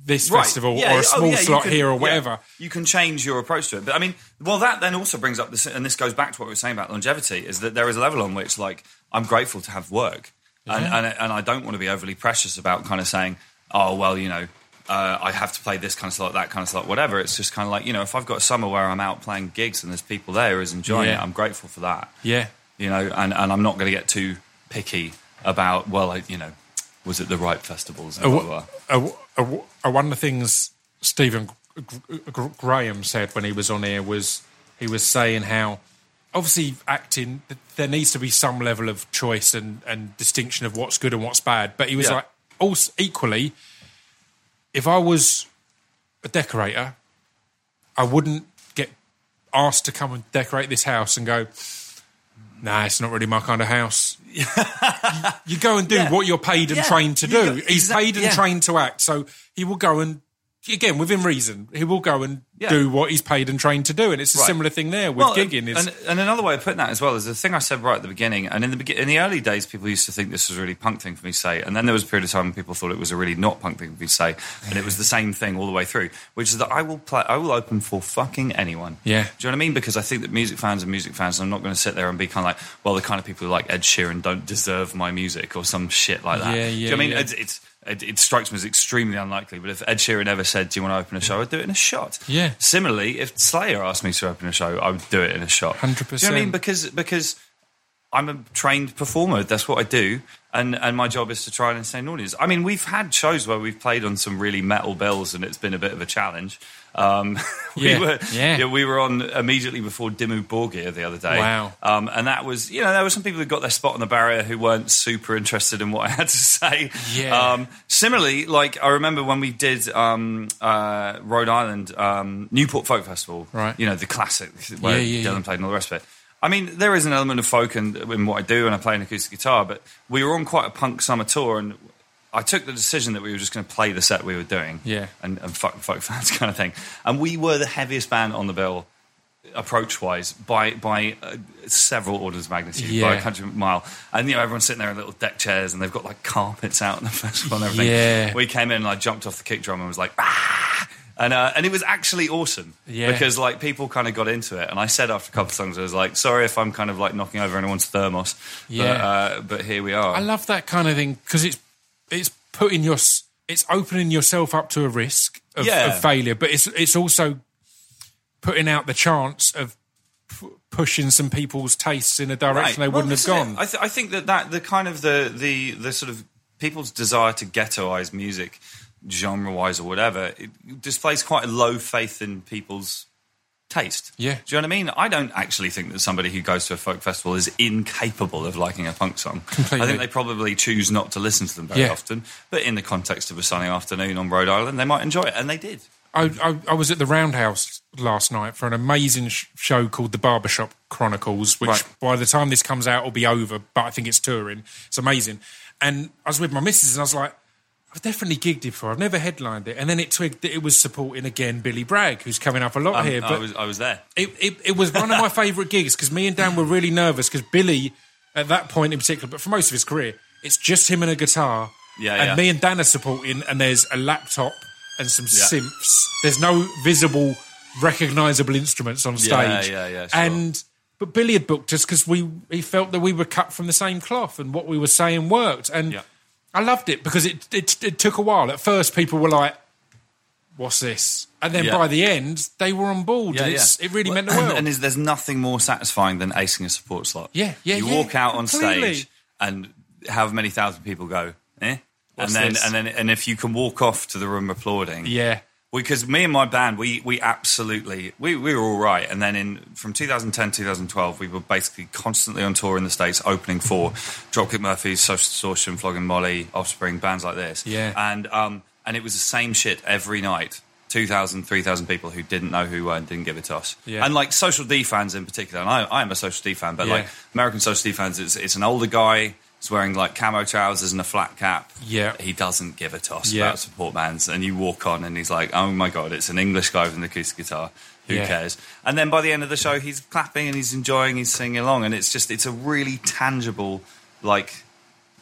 this Right. festival Yeah, or a oh, small yeah, you slot can- here or yeah, whatever. you can change your approach to it. But I mean, well, that then also brings up this, and this goes back to what we were saying about longevity, is that there is a level on which, like, I'm grateful to have work. And, Yeah. and, and I don't want to be overly precious about kind of saying, oh, well, you know, uh, I have to play this kind of slot, that kind of slot, whatever. It's just kind of like, you know, if I've got a summer where I'm out playing gigs and there's people there who's enjoying Yeah. it, I'm grateful for that. Yeah. You know, and, and I'm not going to get too picky about, well, I, you know, was it the right festivals? And Uh, blah, blah, blah. uh, uh, uh, one of the things Stephen G- G- Graham said when he was on here was he was saying how obviously acting th- there needs to be some level of choice and, and distinction of what's good and what's bad. But he was Yeah. like, also equally, if I was a decorator, I wouldn't get asked to come and decorate this house and go, nah, it's not really my kind of house. you, you go and do Yeah. what you're paid and Yeah. trained to You do. go- He's exact- paid and yeah. trained to act. So he will go and, again, within reason, he will go and Yeah. do what he's paid and trained to do. And it's a Right. similar thing there with Well, gigging. Is, and, and another way of putting that as well is the thing I said right at the beginning. And in the begin- in the early days, people used to think this was a really punk thing for me to say. And then there was a period of time when people thought it was a really not punk thing for me to say. And it was the same thing all the way through, which is that I will play, I will open for fucking anyone. Yeah. Do you know what I mean? Because I think that music fans are music fans. And I'm not going to sit there and be kind of like, well, the kind of people who like Ed Sheeran don't deserve my music or some shit like that. Yeah, Do you yeah, know what I mean? yeah. It's, it's It, it strikes me as extremely unlikely, but if Ed Sheeran ever said, do you want to open a show, I'd do it in a shot. Yeah. Similarly, if Slayer asked me to open a show, I would do it in a shot. one hundred percent. Do you know what I mean? Because, because I'm a trained performer. That's what I do. And, and my job is to try and entertain an audience. I mean, we've had shows where we've played on some really metal bills and it's been a bit of a challenge. Um, we Yeah, were, yeah. we were on immediately before Dimmu Borgir the other day. Wow. Um, and that was, you know, there were some people who got their spot on the barrier who weren't super interested in what I had to say. Yeah. Um, similarly, like I remember when we did um, uh, Rhode Island um, Newport Folk Festival, Right. you know, the classic where Yeah, yeah, Dylan yeah. played and all the rest of it. I mean, there is an element of folk in, in what I do, and I play an acoustic guitar, but we were on quite a punk summer tour, and I took the decision that we were just going to play the set we were doing, Yeah. and, and fuck folk fans kind of thing. And we were the heaviest band on the bill, approach-wise, by by uh, several orders of magnitude, by Yeah. a country mile. And, you know, everyone's sitting there in little deck chairs, and they've got, like, carpets out in the festival and everything. Yeah. We came in, and I jumped off the kick drum and was like, ah! And, uh, and it was actually awesome Yeah. because like people kind of got into it, and I said after a couple of songs I was like, sorry if I'm kind of like knocking over anyone's thermos, Yeah. but, uh, but here we are. I love that kind of thing because it's it's putting your it's opening yourself up to a risk of, Yeah. of failure, but it's it's also putting out the chance of p- pushing some people's tastes in a direction they Well, wouldn't have this is gone. it. I, th- I think that, that the kind of the, the the sort of people's desire to ghettoize music, genre wise or whatever, it displays quite a low faith in people's taste. Yeah. Do you know what I mean? I don't actually think that somebody who goes to a folk festival is incapable of liking a punk song. Completely. I think they probably choose not to listen to them very Yeah. often, but in the context of a sunny afternoon on Rhode Island, they might enjoy it, and they did. I, I, I was at the Roundhouse last night for an amazing sh- show called The Barbershop Chronicles, which Right. by the time this comes out will be over, but I think it's touring. It's amazing. And I was with my missus and I was like, I've definitely gigged it before. I've never headlined it. And then it twigged that it was supporting, again, Billy Bragg, who's coming up a lot Um, here. I But was I was there. it, it, it was one of my favourite gigs because me and Dan were really nervous because Billy, at that point in particular, but for most of his career, it's just him and a guitar. Yeah, and yeah. me and Dan are supporting, and there's a laptop and some Yeah. synths. There's no visible, recognisable instruments on stage. Yeah, yeah, yeah, sure. And but Billy had booked us because we he felt that we were cut from the same cloth and what we were saying worked. And Yeah. I loved it because it, it it took a while. At first, people were like, "What's this?" And then Yeah. by the end, they were on board. and it's, It really meant the world. And is, there's nothing more satisfying than acing a support slot. Yeah, yeah, You yeah, walk out on completely. stage, and however many thousand people go, eh? What's and then, this? and then, and if you can walk off to the room applauding, Yeah. Because me and my band, we we absolutely we, we were all right, and then in from twenty ten twenty twelve, we were basically constantly on tour in the States, opening for Dropkick Murphys, Social Distortion, Flogging Molly, Offspring, bands like this. Yeah. and um and it was the same shit every night. two thousand, three thousand people who didn't know who we were and didn't give a toss. Yeah. And like Social D fans in particular, and I, I am a Social D fan, but Yeah. like American Social D fans, it's, it's an older guy. He's wearing like camo trousers and a flat cap. Yeah. He doesn't give a toss Yeah. about support bands. And you walk on and he's like, oh my God, it's an English guy with an acoustic guitar. Who Yeah. cares? And then by the end of the show, he's clapping and he's enjoying, he's singing along. And it's just, it's a really tangible, like,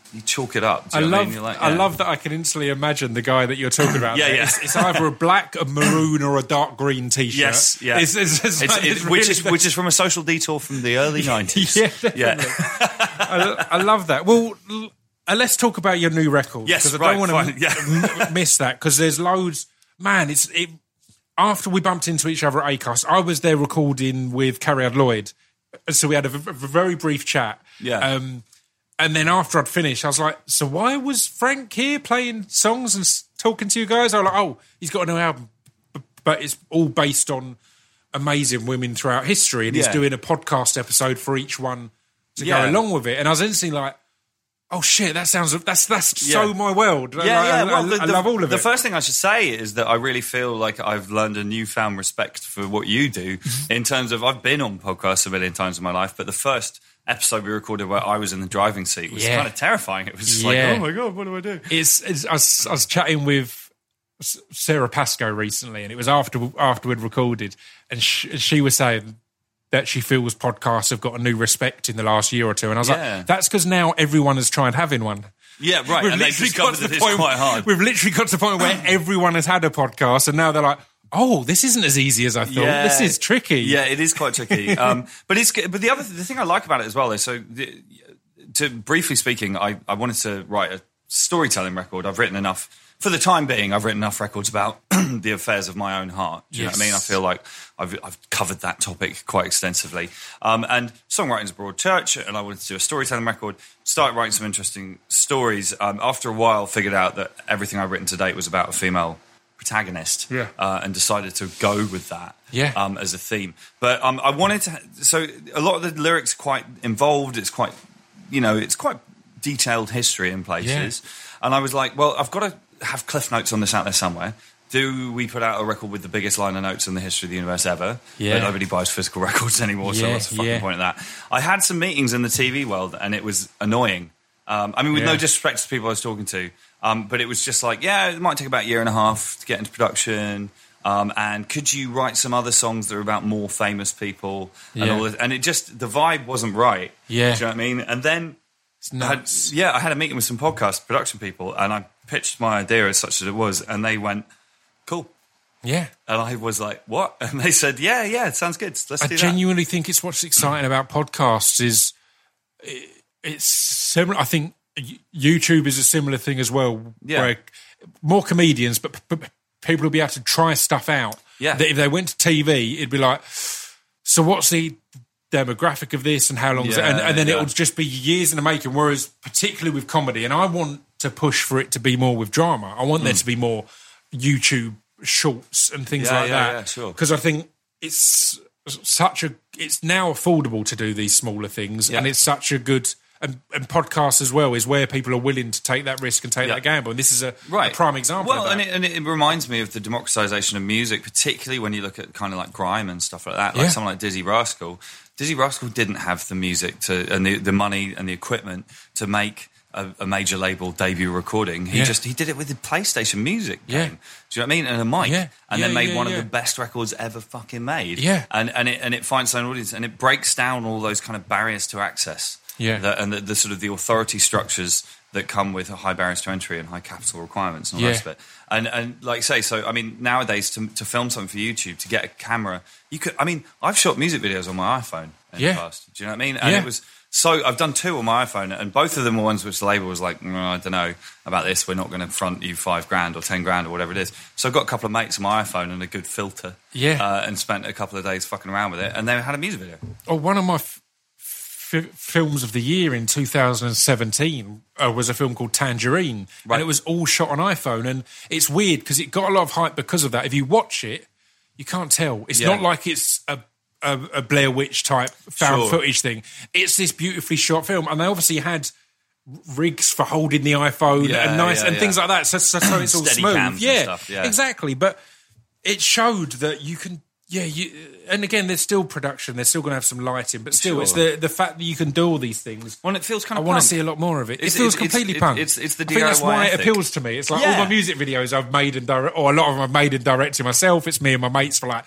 you chalk it up. Do I you know what love, I mean? You're like, I yeah. love that I can instantly imagine the guy that you're talking about. Yeah, there. yeah. It's, it's either a black, a maroon, or a dark green T-shirt. Yes, yeah. It's, it's, it's, It's, like, it, it's which really is which is from a social detour from the early nineties. yeah, definitely. yeah. I, I love that. Well, l- uh, let's talk about your new record. Yes, because I right, don't want fine, to yeah. m- miss that because there's loads. Man, it's it. After we bumped into each other at Acast, I was there recording with Carrie Lloyd, so we had a, v- a very brief chat. Yeah. Um, and then after I'd finished, I was like, "So why was Frank here playing songs and s- talking to you guys?" I was like, "Oh, he's got a new album, b- but it's all based on amazing women throughout history, and he's Yeah. doing a podcast episode for each one to Yeah. go along with it." And I was instantly like, "Oh shit, that sounds that's that's Yeah. so my world." Yeah, I, yeah. I, Well, I, the, I the- love all of the it. first thing I should say is that I really feel like I've learned a newfound respect for what you do in terms of I've been on podcasts a million times in my life, but the first episode we recorded where I was in the driving seat was Yeah. kind of terrifying. It was just Yeah. like, oh my God, what do I do? It's, it's I, was, I was chatting with S- Sarah Pascoe recently, and it was after after we'd recorded, and she, she was saying that she feels podcasts have got a new respect in the last year or two, and I was Yeah. like, "That's because now everyone has tried having one." Yeah, right. We've and they've literally discovered got to that the it's point. quite hard. We've literally got to the point where everyone has had a podcast, and now they're like, "Oh, this isn't as easy as I thought. Yeah. This is tricky." Yeah, it is quite tricky. um, but it's but the other the thing I like about it as well is so the, to briefly speaking, I, I wanted to write a storytelling record. I've written enough for the time being. I've written enough records about the affairs of my own heart. Do you Yes. know what I mean? I feel like I've I've covered that topic quite extensively. Um, and songwriting's a broad church, and I wanted to do a storytelling record. Started writing some interesting stories. Um, after a while, figured out that everything I've written to date was about a female protagonist, Yeah. uh, and decided to go with that Yeah. um, as a theme. But um, I wanted to. So a lot of the lyrics are quite involved. It's quite, you know, it's quite detailed history in places. And I was like, well, I've got to have cliff notes on this out there somewhere. Do we put out a record with the biggest liner notes in the history of the universe ever? Yeah. But nobody buys physical records anymore, so Yeah, what's the fucking yeah. point of that? I had some meetings in the T V world, and it was annoying. Um, I mean, with Yeah. no disrespect to the people I was talking to, um, but it was just like, yeah, it might take about a year and a half to get into production. Um, and could you write some other songs that are about more famous people and Yeah. all this? And it just, the vibe wasn't right. Yeah. Do you know what I mean? And then, It's I had, nuts. yeah, I had a meeting with some podcast production people, and I pitched my idea as such as it was, and they went, cool. Yeah. And I was like, what? And they said, yeah, yeah, it sounds good. Let's I do genuinely think it's what's exciting about podcasts is it, it's similar. I think YouTube is a similar thing as well. Yeah. Where more comedians, but, but people will be able to try stuff out. Yeah. That if they went to T V, it'd be like, so what's the demographic of this and how long is it? Yeah, And, and then yeah. it'll just be years in the making. Whereas particularly with comedy, and I want to push for it to be more with drama. I want there to be more YouTube shorts and things Mm. Yeah, like yeah, that. yeah, sure. Because I think it's such a it's now affordable to do these smaller things, Yeah. and it's such a good and, and podcasts as well is where people are willing to take that risk and take Yeah. that gamble. And this is a, Right. a prime example. Well, of that. and it, and it reminds me of the democratization of music, particularly when you look at kind of like grime and stuff like that. Like Yeah. someone like Dizzy Rascal. Dizzy Rascal didn't have the music to and the, the money and the equipment to make a, a major label debut recording. He Yeah. just he did it with the PlayStation Music game. Yeah. Do you know what I mean? And a mic, Yeah. and Yeah, then made yeah, one yeah. of the best records ever fucking made. Yeah. and and it and it finds its own audience, and it breaks down all those kind of barriers to access. Yeah. The, and the, the sort of the authority structures that come with high barriers to entry and high capital requirements and all Yeah. the rest of it. And and like you say, so I mean, nowadays to to film something for YouTube, to get a camera, you could. I mean, I've shot music videos on my iPhone in Yeah. the past. Do you know what I mean? And Yeah. it was so. I've done two on my iPhone, and both of them were ones which the label was like, mm, I don't know about this. We're not going to front you five grand or ten grand or whatever it is. So I've got a couple of mates on my iPhone and a good filter. Yeah. uh, and spent a couple of days fucking around with it, and they had a music video. Oh, one of my f- f- films of the year in two thousand seventeen uh, was a film called Tangerine, Right. and it was all shot on iPhone. And it's weird because it got a lot of hype because of that. If you watch it, you can't tell. It's Yeah. not like it's a, a, a Blair Witch type found Sure. footage thing. It's this beautifully shot film, and they obviously had rigs for holding the iPhone Yeah, and nice yeah, and yeah. things like that. So, so, so it's all Steady smooth. cams and Yeah, stuff, yeah. exactly. But it showed that you can. Yeah, you, and again, there's still production. They're still going to have some lighting, but still, Sure. it's the the fact that you can do all these things. Well, it feels kind I of. want punk. to see a lot more of it. It's- it feels it's- it's- completely it's- punk. it's- it's the I think that's D I Y why it ethic. appeals to me. It's like Yeah. all my music videos I've made and direct, or a lot of them I've made and directed myself. It's me and my mates for like,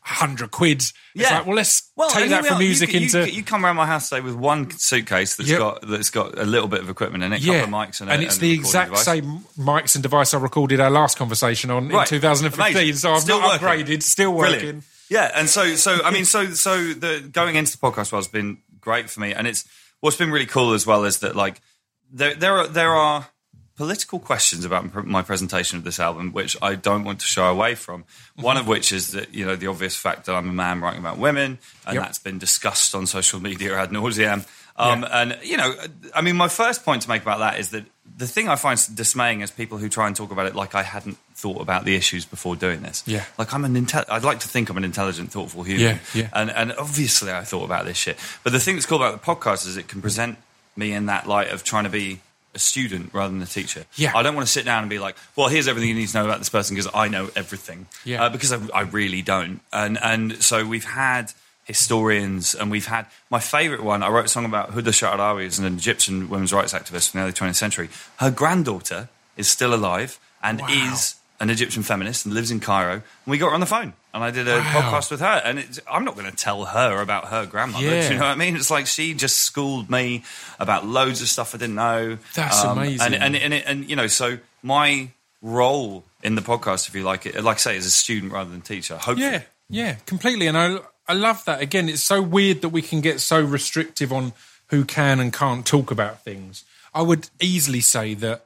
hundred quid. It's Yeah. like, well, let's Well, take and that you- from you- music you, into. You, you come around my house today with one suitcase that's Yep. got that's got a little bit of equipment in it, a yeah, couple of mics, and, a, and it's and the a recording exact device. same mics and device I recorded our last conversation on Right. in twenty fifteen. Amazing. So I've Still not working. upgraded, still Brilliant. working. Yeah, and so so I mean, so so the going into the podcast has been great for me, and it's what's been really cool as well is that like there there are there are political questions about my presentation of this album which I don't want to shy away from. One of which is that, you know, the obvious fact that I'm a man writing about women, and Yep. that's been discussed on social media ad nauseam. Um, Yeah. And, you know, I mean, my first point to make about that is that the thing I find dismaying is people who try and talk about it like I hadn't thought about the issues before doing this. Yeah. Like I'm an inte- I'd like to think I'm an intelligent, thoughtful human. Yeah, yeah. And, and obviously I thought about this shit. But the thing that's cool about the podcast is it can present me in that light of trying to be a student rather than a teacher. Yeah. I don't want to sit down and be like, well, here's everything you need to know about this person because I know everything. Yeah. Uh, because I, I really don't. And and so we've had historians and we've had my favourite one. I wrote a song about Huda Sha'arawi, who's an Egyptian women's rights activist from the early twentieth century. Her granddaughter is still alive and Wow. is an Egyptian feminist and lives in Cairo. And we got her on the phone and I did a Wow. podcast with her. And it's, I'm not going to tell her about her grandmother. Yeah. Do you know what I mean? It's like she just schooled me about loads of stuff I didn't know. That's amazing. And, and, and, it, and, you know, so my role in the podcast, if you like it, like I say, is a student rather than teacher. Hopefully. Yeah, yeah, completely. And I, I love that. Again, it's so weird that we can get so restrictive on who can and can't talk about things. I would easily say that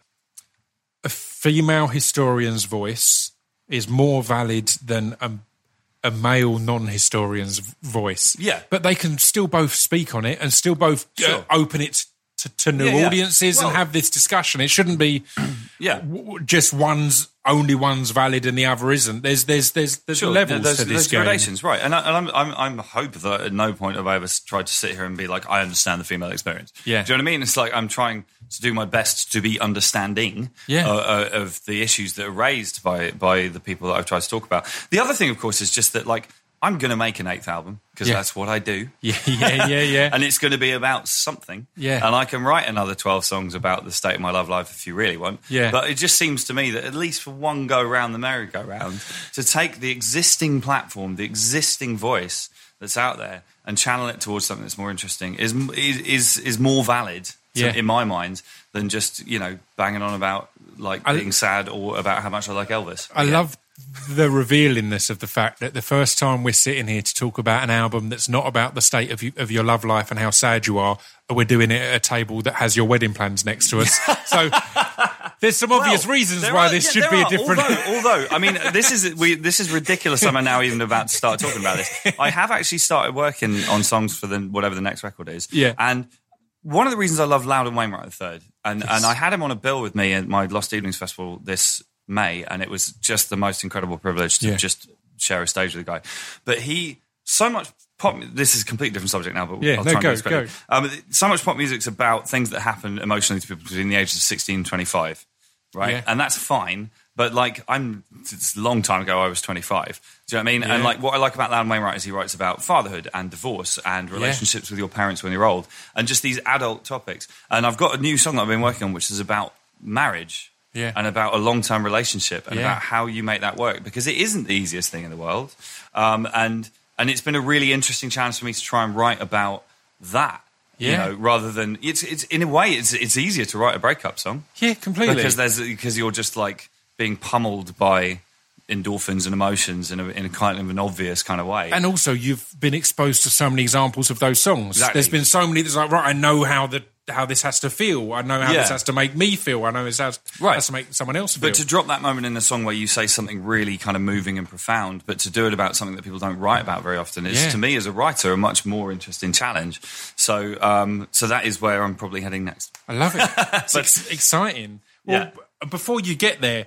a female historian's voice is more valid than a, a male non-historian's voice. Yeah. But they can still both speak on it and still both uh, Sure. open it to, to new Yeah, yeah. audiences Well- and have this discussion. It shouldn't be Yeah. w- just one's only one's valid and the other isn't. There's there's there's there's Sure, levels there's, to this there's game. gradations, right? And, I, and I'm, I'm, I'm hope that at no point have I ever tried to sit here and be like, I understand the female experience. Yeah. Do you know what I mean? It's like I'm trying to do my best to be understanding Yeah. uh, uh, of the issues that are raised by by the people that I've tried to talk about. The other thing, of course, is just that like I'm going to make an eighth album because Yeah. that's what I do. Yeah, yeah, yeah, yeah. And it's going to be about something. Yeah. And I can write another twelve songs about the state of my love life if you really want. Yeah. But it just seems to me that at least for one go round the merry-go-round, to take the existing platform, the existing voice that's out there and channel it towards something that's more interesting is is is more valid to, Yeah. in my mind than just, you know, banging on about like I- being sad or about how much I like Elvis. I love the revealingness of the fact that the first time we're sitting here to talk about an album that's not about the state of, you, of your love life and how sad you are, we're doing it at a table that has your wedding plans next to us. So there's some obvious Well, reasons there why are- this yeah, should there be a are. different... Although, although, I mean, this is we this is ridiculous. I'm now even about to start talking about this. I have actually started working on songs for the whatever the next record is. Yeah. And one of the reasons I love Loudon Wainwright the third, and and I had him on a bill with me at my Lost Evenings Festival this May, and it was just the most incredible privilege to Yeah. just share a stage with the guy. But he so much pop. This is a completely different subject now, but Yeah, I'll no, try and go, be as quick. go. Um, so much pop music's about things that happen emotionally to people between the ages of sixteen and twenty-five, right? Yeah. And that's fine. But like, I'm it's a long time ago. I was twenty-five. Do you know what I mean? Yeah. And like, what I like about Loudon Wainwright is he writes about fatherhood and divorce and relationships with your parents when you're old, and just these adult topics. And I've got a new song that I've been working on, which is about marriage. Yeah. And about a long-term relationship and Yeah. about how you make that work, because it isn't the easiest thing in the world. Um, and and it's been a really interesting challenge for me to try and write about that. You Yeah. know, rather than it's it's in a way it's it's easier to write a breakup song Yeah, completely. because there's because you're just like being pummeled by endorphins and emotions in a, in a kind of an obvious kind of way. And also, you've been exposed to so many examples of those songs. Exactly. There's been so many that's like, right, I know how the how this has to feel. I know how Yeah. this has to make me feel. I know this has, Right. has to make someone else feel. But to drop that moment in the song where you say something really kind of moving and profound, but to do it about something that people don't write about very often is, Yeah. to me as a writer, a much more interesting challenge. So, um, so that is where I'm probably heading next. I love it. It's ex- exciting. Well, Yeah. b- before you get there,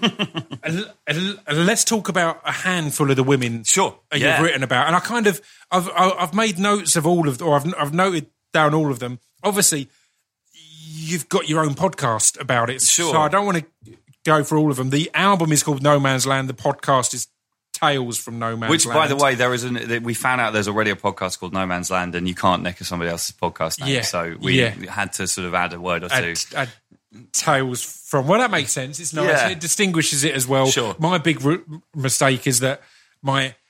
a- a- a- let's talk about a handful of the women Sure. you've Yeah. written about. And I kind of, I've, I've made notes of all of, or I've, I've noted down all of them. Obviously, you've got your own podcast about it. Sure. So I don't want to go for all of them. The album is called No Man's Land. The podcast is Tales from No Man's Which, Land. by the way, there is an, we found out there's already a podcast called No Man's Land, and you can't nick somebody else's podcast name. Yeah. So we Yeah. had to sort of add a word or two. Add, add Tales from. Well, that makes sense. It's nice. Yeah. It distinguishes it as well. Sure. My big r- mistake is that my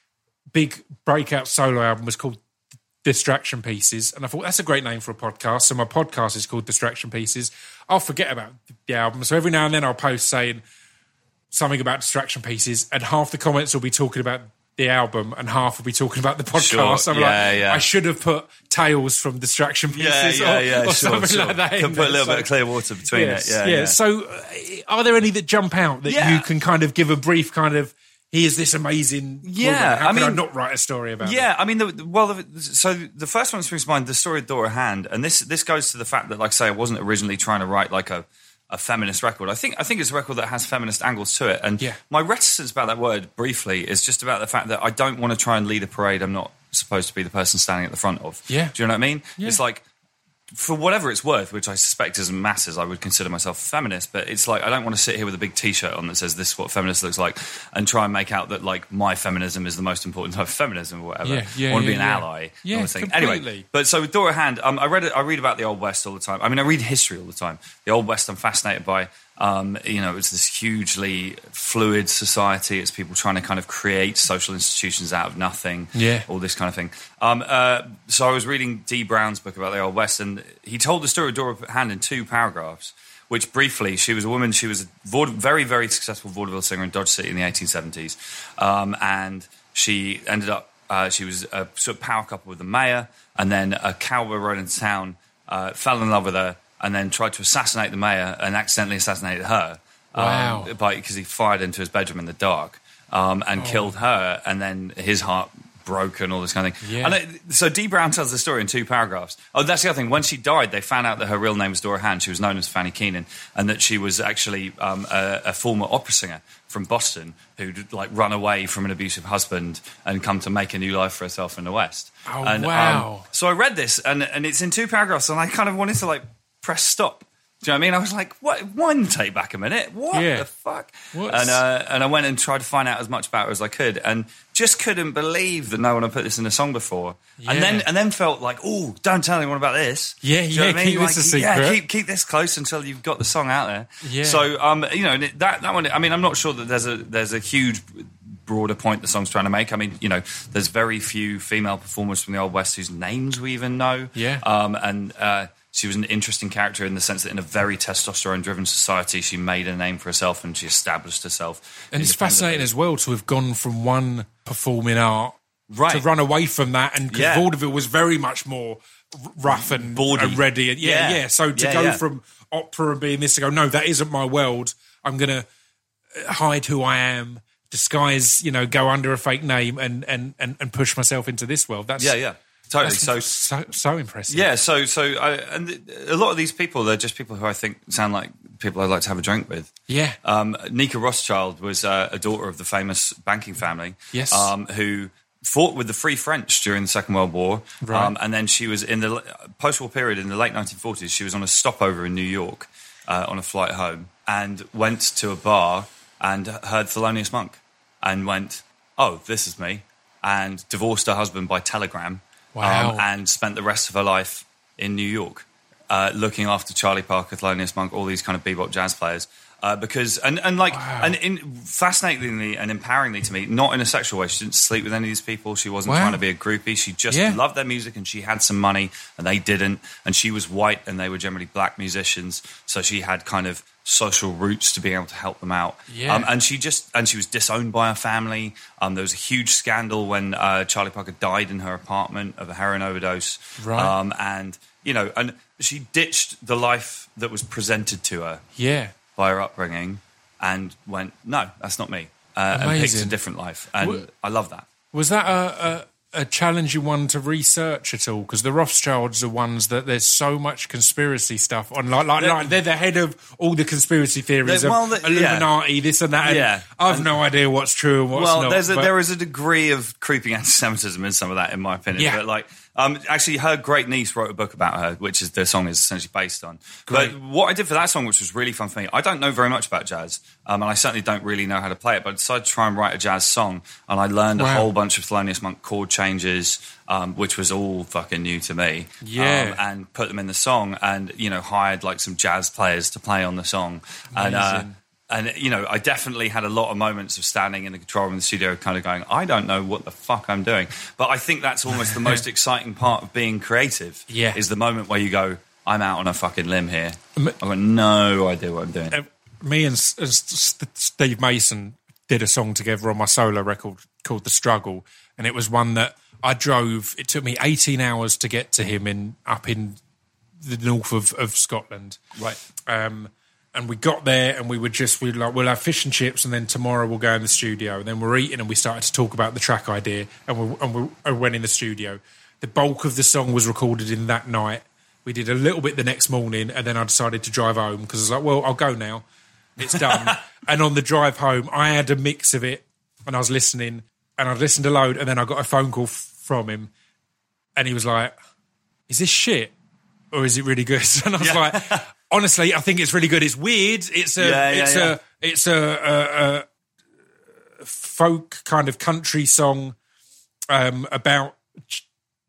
big breakout solo album was called Distraction Pieces, and I thought that's a great name for a podcast. So my podcast is called Distraction Pieces. I'll forget about the album, so every now and then I'll post saying something about Distraction Pieces, and half the comments will be talking about the album, and half will be talking about the podcast. Sure. I'm yeah, like, yeah. I should have put Tales from Distraction Pieces, yeah, yeah, or, yeah, or sure, something sure. like that. Can in put a there. little So- bit of clear water between yes, it. Yeah, yeah. yeah. So, uh, are there any that jump out that Yeah. you can kind of give a brief kind of? Here's this amazing. Yeah, woman. How I can I mean- not write a story about it? Yeah, I mean, the, the- well, the, so the first one that springs to mind, the story of Dora Hand, and this this goes to the fact that, like I say, I wasn't originally trying to write like a, a feminist record. I think I think it's a record that has feminist angles to it, and Yeah. my reticence about that word briefly is just about the fact that I don't want to try and lead a parade I'm not supposed to be the person standing at the front of. Yeah. Do you know what I mean? Yeah. It's like, for whatever it's worth, which I suspect isn't masses, I would consider myself a feminist, but it's like I don't want to sit here with a big T-shirt on that says this is what feminist looks like and try and make out that like my feminism is the most important type of feminism or whatever. Yeah, yeah, I want to yeah, be an yeah. ally. Yeah, kind of thing. completely. Anyway, but so with Dora Hand, um, I read it, I read about the Old West all the time. I mean, I read history all the time. The Old West I'm fascinated by. Um, you know, it's this hugely fluid society. It's people trying to kind of create social institutions out of nothing. Yeah. All this kind of thing. Um, uh, so I was reading Dee Brown's book about the Old West, and he told the story of Dora Hand in two paragraphs, which briefly, she was a woman, she was a vaud- very, very successful vaudeville singer in Dodge City in the eighteen seventies. Um, and she ended up, uh, she was a sort of power couple with the mayor, and then a cowboy rode into town, uh, fell in love with her, and then tried to assassinate the mayor and accidentally assassinated her. Wow. Um, by, because he fired into his bedroom in the dark um, and Oh. killed her, and then his heart broke and all this kind of thing. Yeah. And it, so Dee Brown tells the story in two paragraphs. Oh, that's the other thing. When she died, they found out that her real name was Dora Hand. She was known as Fanny Keenan, and that she was actually um, a, a former opera singer from Boston who'd like run away from an abusive husband and come to make a new life for herself in the West. Oh, and, wow. Um, so I read this, and, and it's in two paragraphs, and I kind of wanted to like press stop. Do you know what I mean? I was like, "What? One take back a minute. What Yeah. the fuck?" What's- And uh, and I went and tried to find out as much about her as I could, and just couldn't believe that no one had put this in a song before. Yeah. And then and then felt like, "Oh, don't tell anyone about this." Yeah, Do you know yeah, what I mean? keep this Like, a Yeah, secret. keep keep this close until you've got the song out there. Yeah. So um, you know, and it- that that one. I mean, I'm not sure that there's a there's a huge broader point the song's trying to make. I mean, you know, there's very few female performers from the Old West whose names we even know. Yeah. Um, and uh, she was an interesting character in the sense that in a very testosterone-driven society, she made a name for herself and she established herself. And it's independently. fascinating as well to have gone from one performing art Right. to run away from that, and because Yeah. vaudeville was very much more r- rough and, Bawdy. and ready. And yeah, Yeah. yeah. So to Yeah, go yeah. from opera and being this to go, no, that isn't my world. I'm going to hide who I am, disguise, you know, go under a fake name and, and, and, and push myself into this world. That's Yeah, yeah, totally. that's So so, so impressive. yeah, so so I, and a lot of these people, they're just people who I think sound like people I'd like to have a drink with. Yeah. Um, Nika Rothschild was uh, a daughter of the famous banking family. Yes. Um, who fought with the Free French during the Second World War. Right. Um, and then she was in the post-war period in the late nineteen forties. She was on a stopover in New York uh, on a flight home and went to a bar and heard Thelonious Monk and went, "Oh, this is me," and divorced her husband by telegram. Wow. Um, and spent the rest of her life in New York, uh, looking after Charlie Parker, Thelonious Monk, all these kind of bebop jazz players. Uh, because and, and like Wow. and in, fascinatingly and empoweringly to me, not in a sexual way. She didn't sleep with any of these people. She wasn't Wow. trying to be a groupie. She just Yeah. loved their music, and she had some money, and they didn't. And she was white, and they were generally black musicians, so she had kind of social roots to being able to help them out. Yeah. Um, and she just and she was disowned by her family. Um, there was a huge scandal when uh, Charlie Parker died in her apartment of a heroin overdose. Right. Um, and you know, and she ditched the life that was presented to her Yeah. by her upbringing and went, no, that's not me. Uh, and picked Amazing. a different life. And Wha- I love that. Was that a, a, a challenging one to research at all? Because the Rothschilds are ones that there's so much conspiracy stuff on. Like, like, They're- like they're the head of all the conspiracy theories They're- of well, they- Illuminati, this and that. And Yeah. I've And- no idea what's true and what's Well, not. there's a, but- there is a degree of creeping anti-Semitism in some of that, in my opinion. Yeah. But like, um, actually, her great niece wrote a book about her, which is the song is essentially based on. Great. But what I did for that song, which was really fun for me, I don't know very much about jazz, um, and I certainly don't really know how to play it. But I decided to try and write a jazz song, and I learned Wow. a whole bunch of Thelonious Monk chord changes, um, which was all fucking new to me. Yeah. um, and put them in the song, and you know, hired like some jazz players to play on the song, and. Uh, Amazing. and, you know, I definitely had a lot of moments of standing in the control room in the studio kind of going, I don't know what the fuck I'm doing. But I think that's almost the most exciting part of being creative, yeah. is the moment where you go, I'm out on a fucking limb here. I've got no idea what I'm doing. Uh, me and, S- and S- Steve Mason did a song together on my solo record called The Struggle, and it was one that I drove. It took me eighteen hours to get to him in up in the north of, of Scotland. Right. Um, and we got there, and we were just we like we'll have fish and chips, and then tomorrow we'll go in the studio. And then we're eating, and we started to talk about the track idea, and we and we, and went in the studio. The bulk of the song was recorded in that night. We did a little bit the next morning, and then I decided to drive home because I was like, well, I'll go now. It's done. And on the drive home, I had a mix of it, and I was listening, and I listened a load, and then I got a phone call f- from him, and he was like, is this shit? Or is it really good? And I was yeah. like, honestly, I think it's really good. It's weird. It's a, yeah, yeah, it's yeah. a, it's a, a, a folk kind of country song um, about J-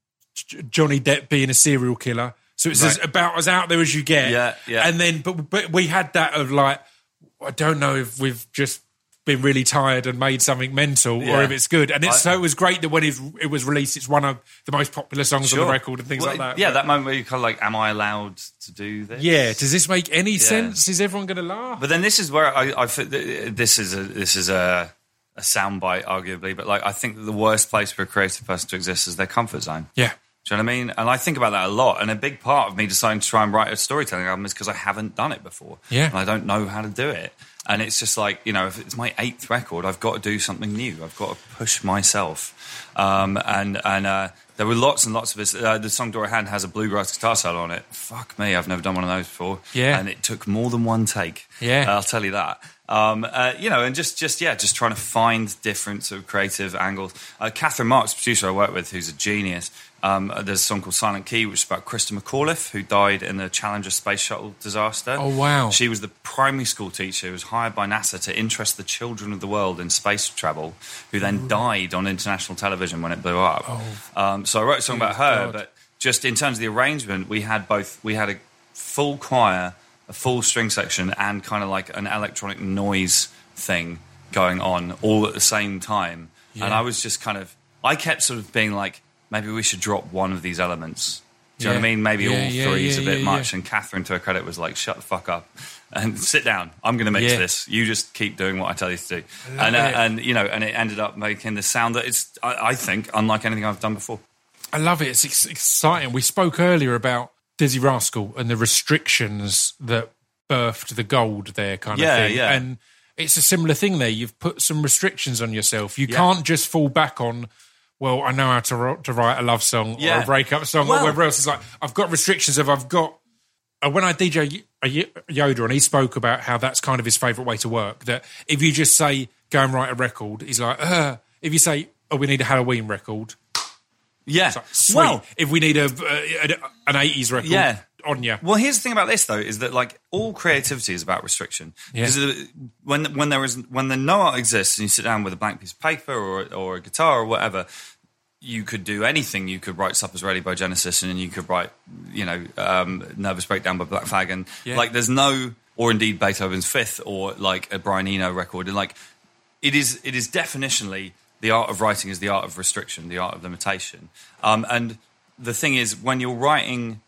J- Johnny Depp being a serial killer. So it's right. as, about as out there as you get. Yeah, yeah. And then, but but we had that of like, I don't know if we've just been really tired and made something mental, Yeah. or if it's good. And it's, I- so it was great that when it, it was released, it's one of the most popular songs Sure. on the record and things Well, like that. Yeah, But- that moment where you're kind of like, am I allowed to do this? yeah. Does this make any sense? Is everyone going to laugh? But then this is where I, I fit- this is a this is a, a soundbite, arguably. But like, I think that the worst place for a creative person to exist is their comfort zone. Yeah. Do you know what I mean? And I think about that a lot. And a big part of me deciding to try and write a storytelling album is because I haven't done it before. Yeah. And I don't know how to do it. And it's just like, you know, if it's my eighth record, I've got to do something new. I've got to push myself. Um, and and uh, there were lots and lots of this. Uh, the song Dora Hand has a bluegrass guitar solo on it. Fuck me, I've never done one of those before. Yeah. And it took more than one take. Yeah. Uh, I'll tell you that. Um, uh, you know, and just, just yeah, just trying to find different sort of creative angles. Uh, Catherine Marks, producer I work with, who's a genius. Um, there's a song called Silent Key, which is about Krista McAuliffe, who died in the Challenger space shuttle disaster. Oh, wow. She was the primary school teacher who was hired by NASA to interest the children of the world in space travel, who then died on international television when it blew up. Oh. Um, so I wrote a song about her, God. but just in terms of the arrangement, we had both, we had a full choir, a full string section, and kind of like an electronic noise thing going on all at the same time. Yeah. And I was just kind of, I kept sort of being like, maybe we should drop one of these elements. Do you Yeah. know what I mean? Maybe Yeah, all yeah, three is yeah, a bit yeah, much. yeah. And Catherine, to her credit, was like, shut the fuck up and sit down. I'm going to mix Yeah. this. You just keep doing what I tell you to do. love And, uh, it. and, you know, and it ended up making the sound that it's, I, I think, unlike anything I've done before. I love it. It's ex- exciting. We spoke earlier about Dizzy Rascal and the restrictions that birthed the gold there kind Yeah, of thing. yeah. And it's a similar thing there. You've put some restrictions on yourself. You Yeah. can't just fall back on, well, I know how to, ro- to write a love song or Yeah. a breakup song Well- or whatever else. It's like, I've got restrictions of, I've got... Uh, when I D J Y- uh, Y- Yoda, and he spoke about how that's kind of his favourite way to work, that if you just say, go and write a record, he's like, uh, if you say, oh, we need a Halloween record, Yeah. it's like, sweet. Well, If we need a, a an eighties record, Yeah. on you. Well, here's the thing about this, though, is that like all creativity is about restriction. Yeah. Because uh, when when there is when the no art exists, and you sit down with a blank piece of paper or or a guitar or whatever, you could do anything. You could write "Supper's Ready" by Genesis, and then you could write, you know, um, "Nervous Breakdown" by Black Flag, and Yeah. like there's no, or indeed Beethoven's Fifth, or like a Brian Eno record, and like it is it is definitionally the art of writing is the art of restriction, the art of limitation, um, and the thing is when you're writing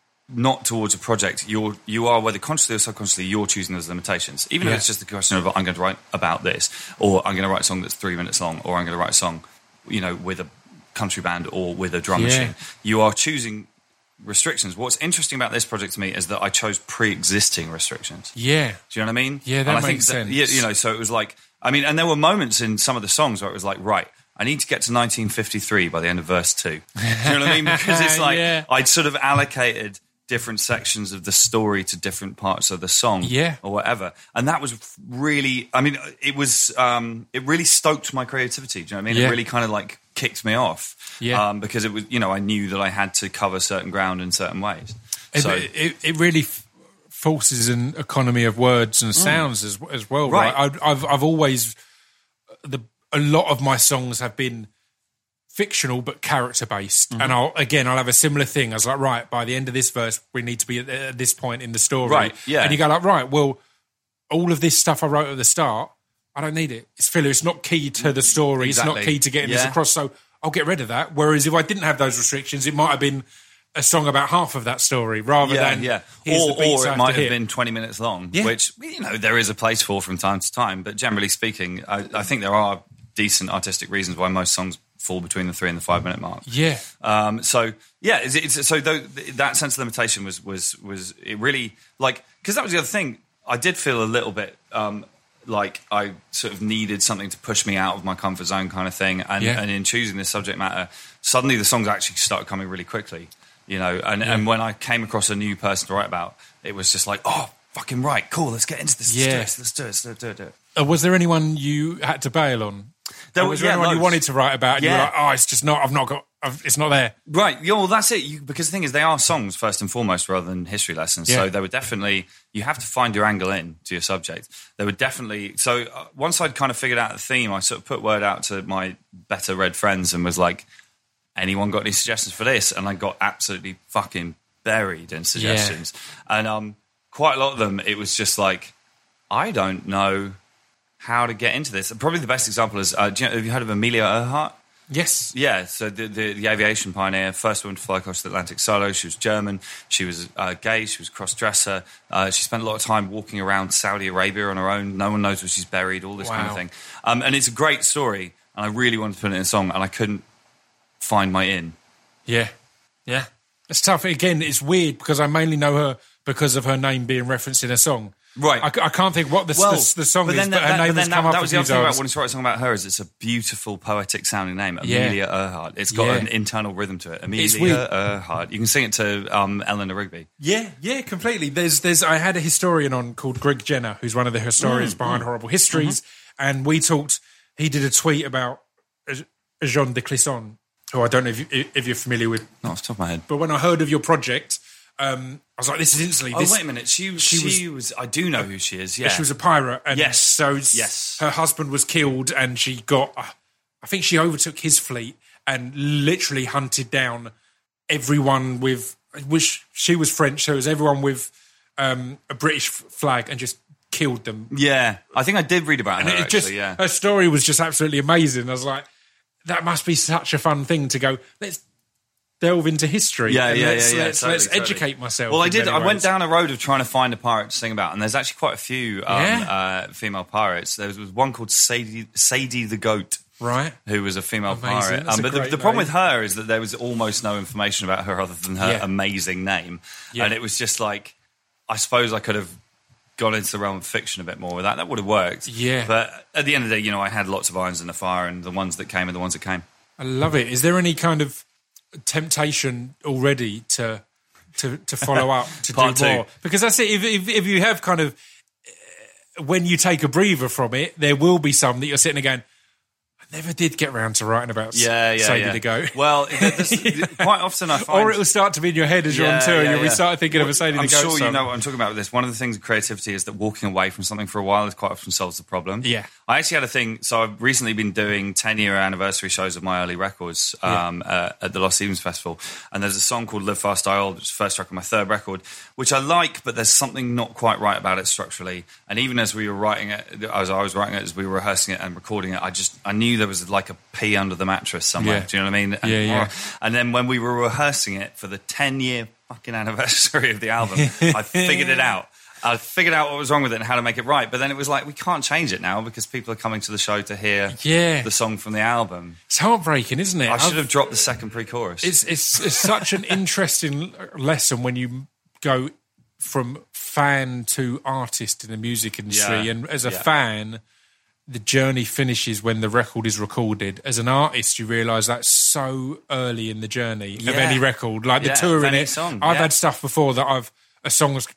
not towards a project, you're you are, whether consciously or subconsciously, you're choosing those limitations. Even Yeah. if it's just the question of I'm going to write about this, or I'm going to write a song that's three minutes long, or I'm going to write a song, you know, with a country band or with a drum Yeah. machine. You are choosing restrictions. What's interesting about this project to me is that I chose pre-existing restrictions. Yeah. Do you know what I mean? Yeah, that And I makes think sense. yeah, you know, so it was like, I mean, and there were moments in some of the songs where it was like, right, I need to get to nineteen fifty-three by the end of verse two. Do you know what I mean? Because it's like Yeah. I'd sort of allocated different sections of the story to different parts of the song, Yeah. or whatever, and that was really, I mean, it was, um, it really stoked my creativity. Do you know what I mean? Yeah. It really kind of like kicked me off, Yeah. um, because it was, you know, I knew that I had to cover certain ground in certain ways. It, So it, it really f- forces an economy of words and sounds as as well, right? Right. I, I've I've always the a lot of my songs have been fictional but character based, Mm-hmm. and I'll again I'll have a similar thing. I was like, right, by the end of this verse, we need to be at, at this point in the story, Right, yeah. And you go like, right, well, all of this stuff I wrote at the start, I don't need it. It's filler. It's not key to the story. Exactly. It's not key to getting Yeah. this across. So I'll get rid of that. Whereas if I didn't have those restrictions, it might have been a song about half of that story rather Yeah, than yeah. here's Or, the beats or I it have might to have hit. been twenty minutes long, Yeah. which, you know, there is a place for from time to time. But generally speaking, I, I think there are decent artistic reasons why most songs fall between the three and the five minute mark. Yeah. Um, so yeah, it's, it's, so though, that sense of limitation was was was it really like, because that was the other thing. I did feel a little bit um, like I sort of needed something to push me out of my comfort zone, kind of thing. And, Yeah. and in choosing this subject matter, suddenly the songs actually started coming really quickly. You know, and, and when I came across a new person to write about, it was just like, oh, fucking right, cool, let's get into this. Yeah. Let's do it, let's do it, let's do it, do it, do it. Uh, was there anyone you had to bail on? There Or was- was there yeah, anyone you loads. wanted to write about and you were Yeah. like, oh, it's just not, I've not got, I've, it's not there. Right, yeah, well, that's it. You, because the thing is, they are songs first and foremost rather than history lessons. Yeah. So they were definitely, you have to find your angle in to your subject. They were definitely, so uh, once I'd kind of figured out the theme, I sort of put word out to my better read friends and was like, anyone got any suggestions for this? And I got absolutely fucking buried in suggestions. And um, quite a lot of them, it was just like, I don't know how to get into this. Probably the best example is, uh, do you know, have you heard of Amelia Earhart? Yes. Yeah, so the, the, the aviation pioneer, first woman to fly across the Atlantic solo. She was German. She was uh, gay. She was cross-dresser. Uh, she spent a lot of time walking around Saudi Arabia on her own. No one knows where she's buried, all this kind of Wow. thing. Um, and it's a great story, and I really wanted to put it in a song, and I couldn't find my in. Yeah. Yeah. It's tough. Again, it's weird because I mainly know her because of her name being referenced in a song. Right. I, I can't think what the, the, the song but is, then but that, her name but has then come that, up that a was the few other thing about times. wanting to write a song about her is it's a beautiful poetic sounding name, Yeah. Amelia Earhart. It's got Yeah. an internal rhythm to it. Amelia weird. Earhart. You can sing it to um, Eleanor Rigby. Yeah, yeah, completely. There's, there's. I had a historian on called Greg Jenner, who's one of the historians behind Horrible Histories, and we talked. He did a tweet about Jean de Clisson, who I don't know if, you, if you're familiar with, Not off the top of my head. but when I heard of your project, um, I was like, "This is instantly." Oh, this, wait a minute. She, she she, was, I do know who she is, yeah. She was a pirate, and Yes. so s- Yes. her husband was killed, and she got. Uh, I think she overtook his fleet and literally hunted down everyone with. Which she was French, so it was everyone with um, a British f- flag, and just killed them. Yeah, I think I did read about And her, it actually, just yeah. her story was just absolutely amazing. I was like, that must be such a fun thing to go. Let's delve into history. Yeah, and yeah, let's, yeah, yeah. Let's, totally, let's totally. educate myself. Well, I in did. many I went ways. down a road of trying to find a pirate to sing about, and there's actually quite a few um, Yeah. uh, female pirates. There was one called Sadie, Sadie the Goat, Right. who was a female Amazing. pirate. That's Um, a but the, great the problem name. with her is that there was almost no information about her other than her Yeah. amazing name, Yeah. and it was just like, I suppose I could have gone into the realm of fiction a bit more with that. That would have worked. Yeah. But at the end of the day, you know, I had lots of irons in the fire, and the ones that came are the ones that came. I love it. Is there any kind of temptation already to to to follow up to Part do two. more? Because that's it. If, if if you have kind of uh, when you take a breather from it, there will be some that you're sitting there going, I never did get round to writing about Yeah, yeah, Sadie yeah. the Goat. Well, th- this, quite often I find... Or it will start to be in your head as you're on tour and yeah, you'll be yeah. starting thinking of a Sadie I'm the Goat sure song. you know what I'm talking about with this. One of the things of creativity is that walking away from something for a while is quite often solves the problem. Yeah. I actually had a thing. So I've recently been doing ten-year anniversary shows of my early records um, uh, at the Lost Stevens Festival, and there's a song called "Live Fast Die Old," which is the first track on my third record, which I like, but there's something not quite right about it structurally. And even as we were writing it, as I was writing it, as we were rehearsing it and recording it, I just I knew there was like a pea under the mattress somewhere. Yeah. Do you know what I mean? And, Yeah, yeah. And then when we were rehearsing it for the ten-year fucking anniversary of the album, I figured it out. I figured out what was wrong with it and how to make it right. But then it was like, we can't change it now because people are coming to the show to hear Yeah. the song from the album. It's heartbreaking, isn't it? I should I've- have dropped the second pre-chorus. It's, it's it's such an interesting lesson when you go from fan to artist in the music industry. Yeah. And as a Yeah. fan, the journey finishes when the record is recorded. As an artist, you realise that's so early in the journey of Yeah. any record. Like the Yeah, tour of in any it. song, I've yeah. had stuff before that I've a song has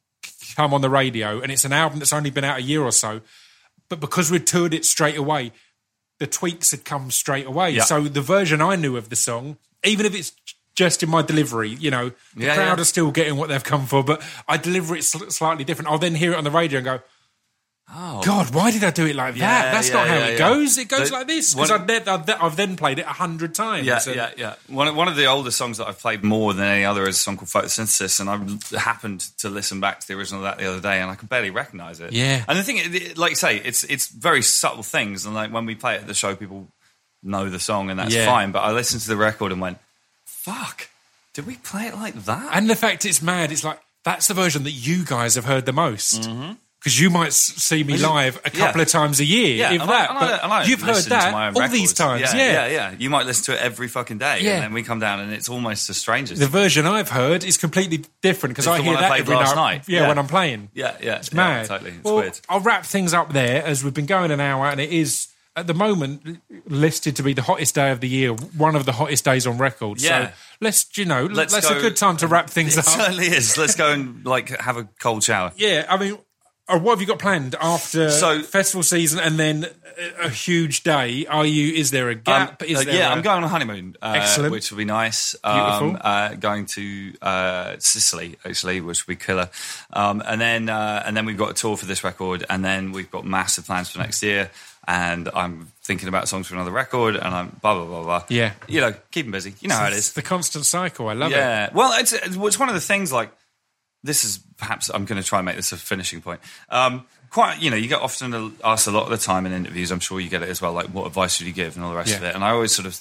come on the radio and it's an album that's only been out a year or so. But because we'd toured it straight away, the tweaks had come straight away. Yeah. So the version I knew of the song, even if it's just in my delivery, you know, the Yeah, crowd yeah. are still getting what they've come for, but I deliver it sl- slightly different. I'll then hear it on the radio and go, Oh. God, why did I do it like Yeah, that? That's yeah, not how yeah, it yeah. goes. It goes The- like this. Because one- I've, then- I've, then- I've then played it a hundred times. Yeah, and- yeah, yeah. One of, one of the older songs that I've played more than any other is a song called Photosynthesis, and I happened to listen back to the original of that the other day, and I could barely recognise it. Yeah. And the thing, it- it- like you say, it's it's very subtle things, and like when we play it at the show, people know the song, and that's Yeah. fine. But I listened to the record and went, "Fuck, did we play it like that?" And the fact it's mad, it's like, that's the version that you guys have heard the most. Because you might s- see me live a couple Yeah. of times a year, yeah, if and that. I, and I, but and I you've heard listen to my that own all records. these times, yeah, yeah. yeah, yeah. You might listen to it every fucking day, Yeah. and then we come down, and it's almost a stranger's. The version I've heard is completely different because It's I the hear one I that played every last night. night. Yeah, Yeah. when I'm playing. yeah, yeah, It's yeah, mad. totally. It's well, weird. I'll wrap things up there as we've been going an hour, and it is at the moment listed to be the hottest day of the year, one of the hottest days on record. Yeah. So let's, you know, Let's that's go- a good time to wrap things It up. certainly is. Let's go and like have a cold shower. Yeah, I mean, uh, what have you got planned after So- festival season and then a, a huge day? Are you? Is there a gap? Um, is uh, there yeah, a- I'm going on a honeymoon, uh, Excellent. which will be nice. Beautiful. Um, uh, going to uh, Sicily, actually, which will be killer. Um, and then uh, and then we've got a tour for this record, and then we've got massive plans for next year. And I'm thinking about songs for another record, and I'm blah blah blah blah. Yeah. you know, keep them busy. You know how it It's is. the constant cycle. I love it. Yeah. Well, it's it's one of the things. Like this is perhaps I'm going to try and make this a finishing point. Um, quite, you know, you get often asked a lot of the time in interviews. I'm sure you get it as well. Like, what advice would you give, and all the rest Yeah. of it. And I always sort of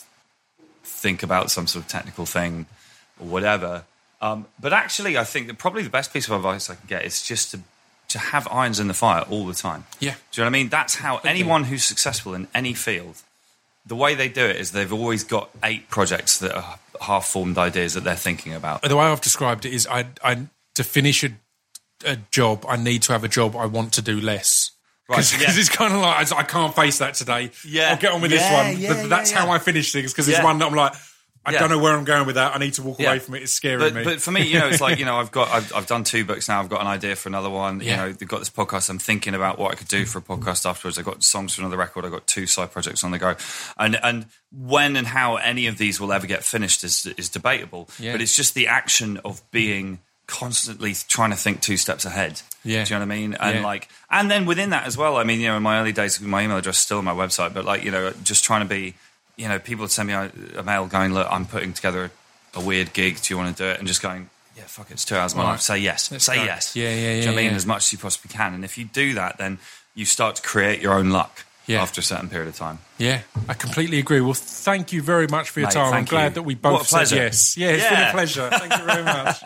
think about some sort of technical thing or whatever. Um, but actually, I think that probably the best piece of advice I can get is just to to have irons in the fire all the time. Yeah. Do you know what I mean? That's how anyone who's successful in any field, the way they do it is they've always got eight projects that are half-formed ideas that they're thinking about. The way I've described it is, I, I to finish a, a job, I need to have a job I want to do less. Because Right, yeah. it's kind of like, I can't face that today. Yeah. I'll get on with Yeah, this one. yeah, But that's yeah, how yeah. I finish things, because it's Yeah. one that I'm like, I Yeah. don't know where I'm going with that. I need to walk Yeah. away from it. It's scaring But, me. but for me, you know, it's like, you know, I've got, I've, I've done two books now. I've got an idea for another one. Yeah. You know, they've got this podcast. I'm thinking about what I could do for a podcast afterwards. I've got songs for another record. I've got two side projects on the go. And and when and how any of these will ever get finished is is debatable. Yeah. But it's just the action of being constantly trying to think two steps ahead. Yeah. Do you know what I mean? And Yeah. like, and then within that as well, I mean, you know, in my early days, my email address is still on my website, but like, you know, just trying to be, you know, people would send me a, a mail going, look, I'm putting together a, a weird gig. Do you want to do it? And just going, yeah, fuck it, it's two hours of my Right. life. Say yes. Let's Say go. yes. Yeah, yeah, Do you know yeah, what I mean? yeah. As much as you possibly can. And if you do that, then you start to create your own luck Yeah. after a certain period of time. Yeah, I completely agree. Well, thank you very much for your Mate, time. I'm thank glad you. that we What both a said pleasure. yes. Yeah, it's been Yeah. a pleasure. Thank you very much.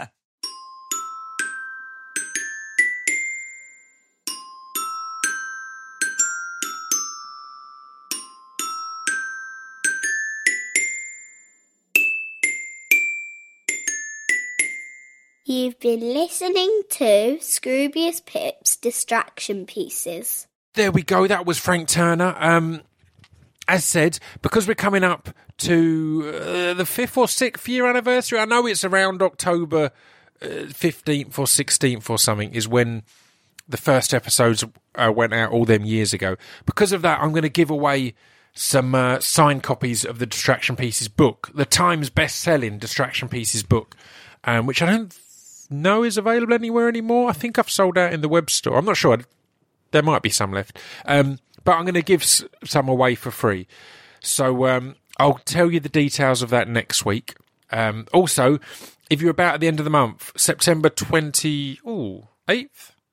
You've been listening to Scroobius Pip's Distraction Pieces. There we go. That was Frank Turner. Um, as said, because we're coming up to uh, the fifth or sixth year anniversary, I know it's around October uh, fifteenth or sixteenth or something, is when the first episodes uh, went out all them years ago. Because of that, I'm going to give away some uh, signed copies of the Distraction Pieces book, the Times best-selling Distraction Pieces book, um, which I don't know is available anywhere anymore. I think I've sold out in the web store. I'm not sure. There might be some left. Um, but I'm going to give s- some away for free. So um, I'll tell you the details of that next week. Um, also, if you're about at the end of the month, September twenty-eighth,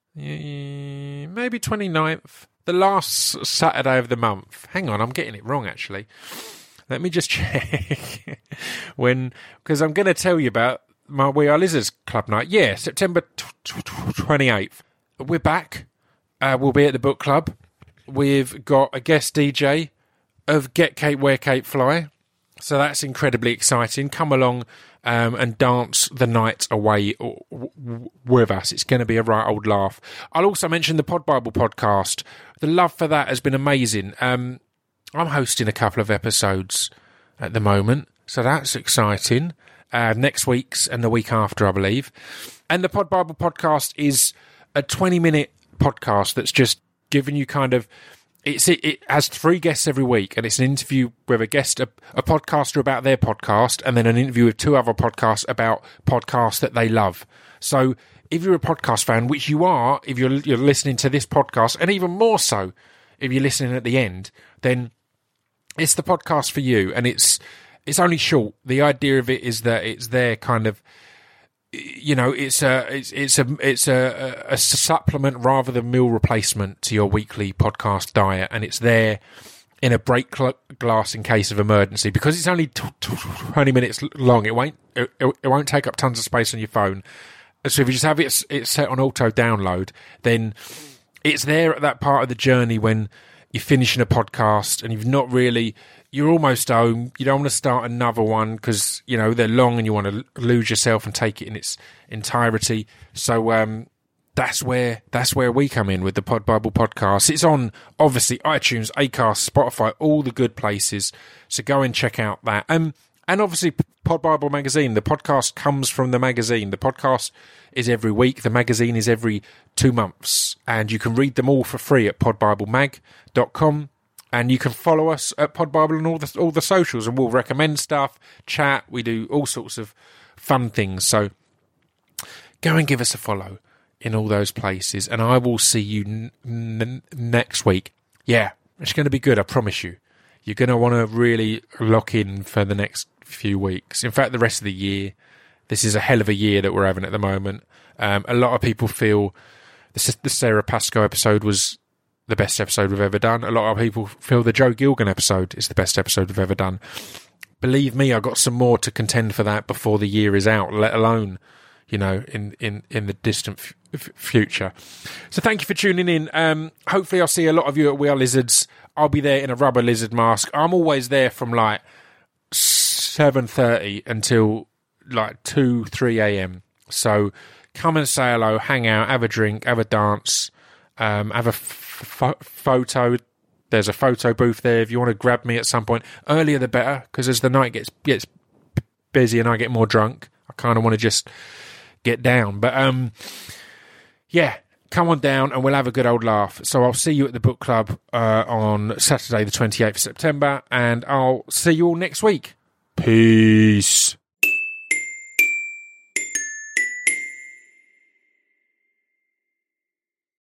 maybe twenty-ninth, the last Saturday of the month. Hang on, I'm getting it wrong, actually. Let me just check. when, because I'm going to tell you about my We Are Lizards Club night. Yeah, September twenty-eighth. We're back. Uh, we'll be at the book club. We've got a guest D J of Get Cape, Wear Cape, Fly. So that's incredibly exciting. Come along um, and dance the night away w- w- with us. It's going to be a right old laugh. I'll also mention the Pod Bible podcast. The love for that has been amazing. Um, I'm hosting a couple of episodes at the moment, so that's exciting. Uh, next week's and the week after, I believe. And the Pod Bible podcast is a twenty-minute podcast that's just giving you kind of... It's, it, it has three guests every week, and it's an interview with a guest, a, a podcaster about their podcast, and then an interview with two other podcasts about podcasts that they love. So if you're a podcast fan, which you are, if you're you're listening to this podcast, and even more so if you're listening at the end, then it's the podcast for you. And it's it's only short. The idea of it is that it's there kind of, you know, it's a it's it's a it's a, a supplement rather than meal replacement to your weekly podcast diet, and it's there in a break cl- glass in case of emergency, because it's only t- t- twenty minutes long. It won't it, it won't take up tons of space on your phone. So if you just have it it's set on auto download, then it's there at that part of the journey when you're finishing a podcast and you've not really, you're almost home. You don't want to start another one because, you know, they're long and you want to lose yourself and take it in its entirety. So um, that's where that's where we come in with the Pod Bible podcast. It's on, obviously, iTunes, Acast, Spotify, all the good places. So go and check out that. Um, and obviously, Pod Bible Magazine. The podcast comes from the magazine. The podcast is every week. The magazine is every two months. And you can read them all for free at pod bible mag dot com. And you can follow us at Pod Bible on all the all the socials, and we'll recommend stuff, chat. We do all sorts of fun things. So go and give us a follow in all those places, and I will see you n- n- next week. Yeah, it's going to be good, I promise you. You're going to want to really lock in for the next few weeks. In fact, the rest of the year. This is a hell of a year that we're having at the moment. Um, a lot of people feel the, the Sarah Pascoe episode was the best episode we've ever done. A lot of people feel the Joe Gilgan episode is the best episode we've ever done. Believe me, I've got some more to contend for that before the year is out, let alone, you know, in, in, in the distant f- f- future. So thank you for tuning in. Um, hopefully I'll see a lot of you at We Are Lizards. I'll be there in a rubber lizard mask. I'm always there from like seven thirty until like two, three a.m. So come and say hello, hang out, have a drink, have a dance, um, have a f- f- photo. There's a photo booth there if you want to grab me at some point. Earlier the better, because as the night gets gets busy and I get more drunk, I kind of want to just get down. But um, yeah, come on down and we'll have a good old laugh. So I'll see you at the book club uh, on Saturday the twenty-eighth of September, and I'll see you all next week. Peace.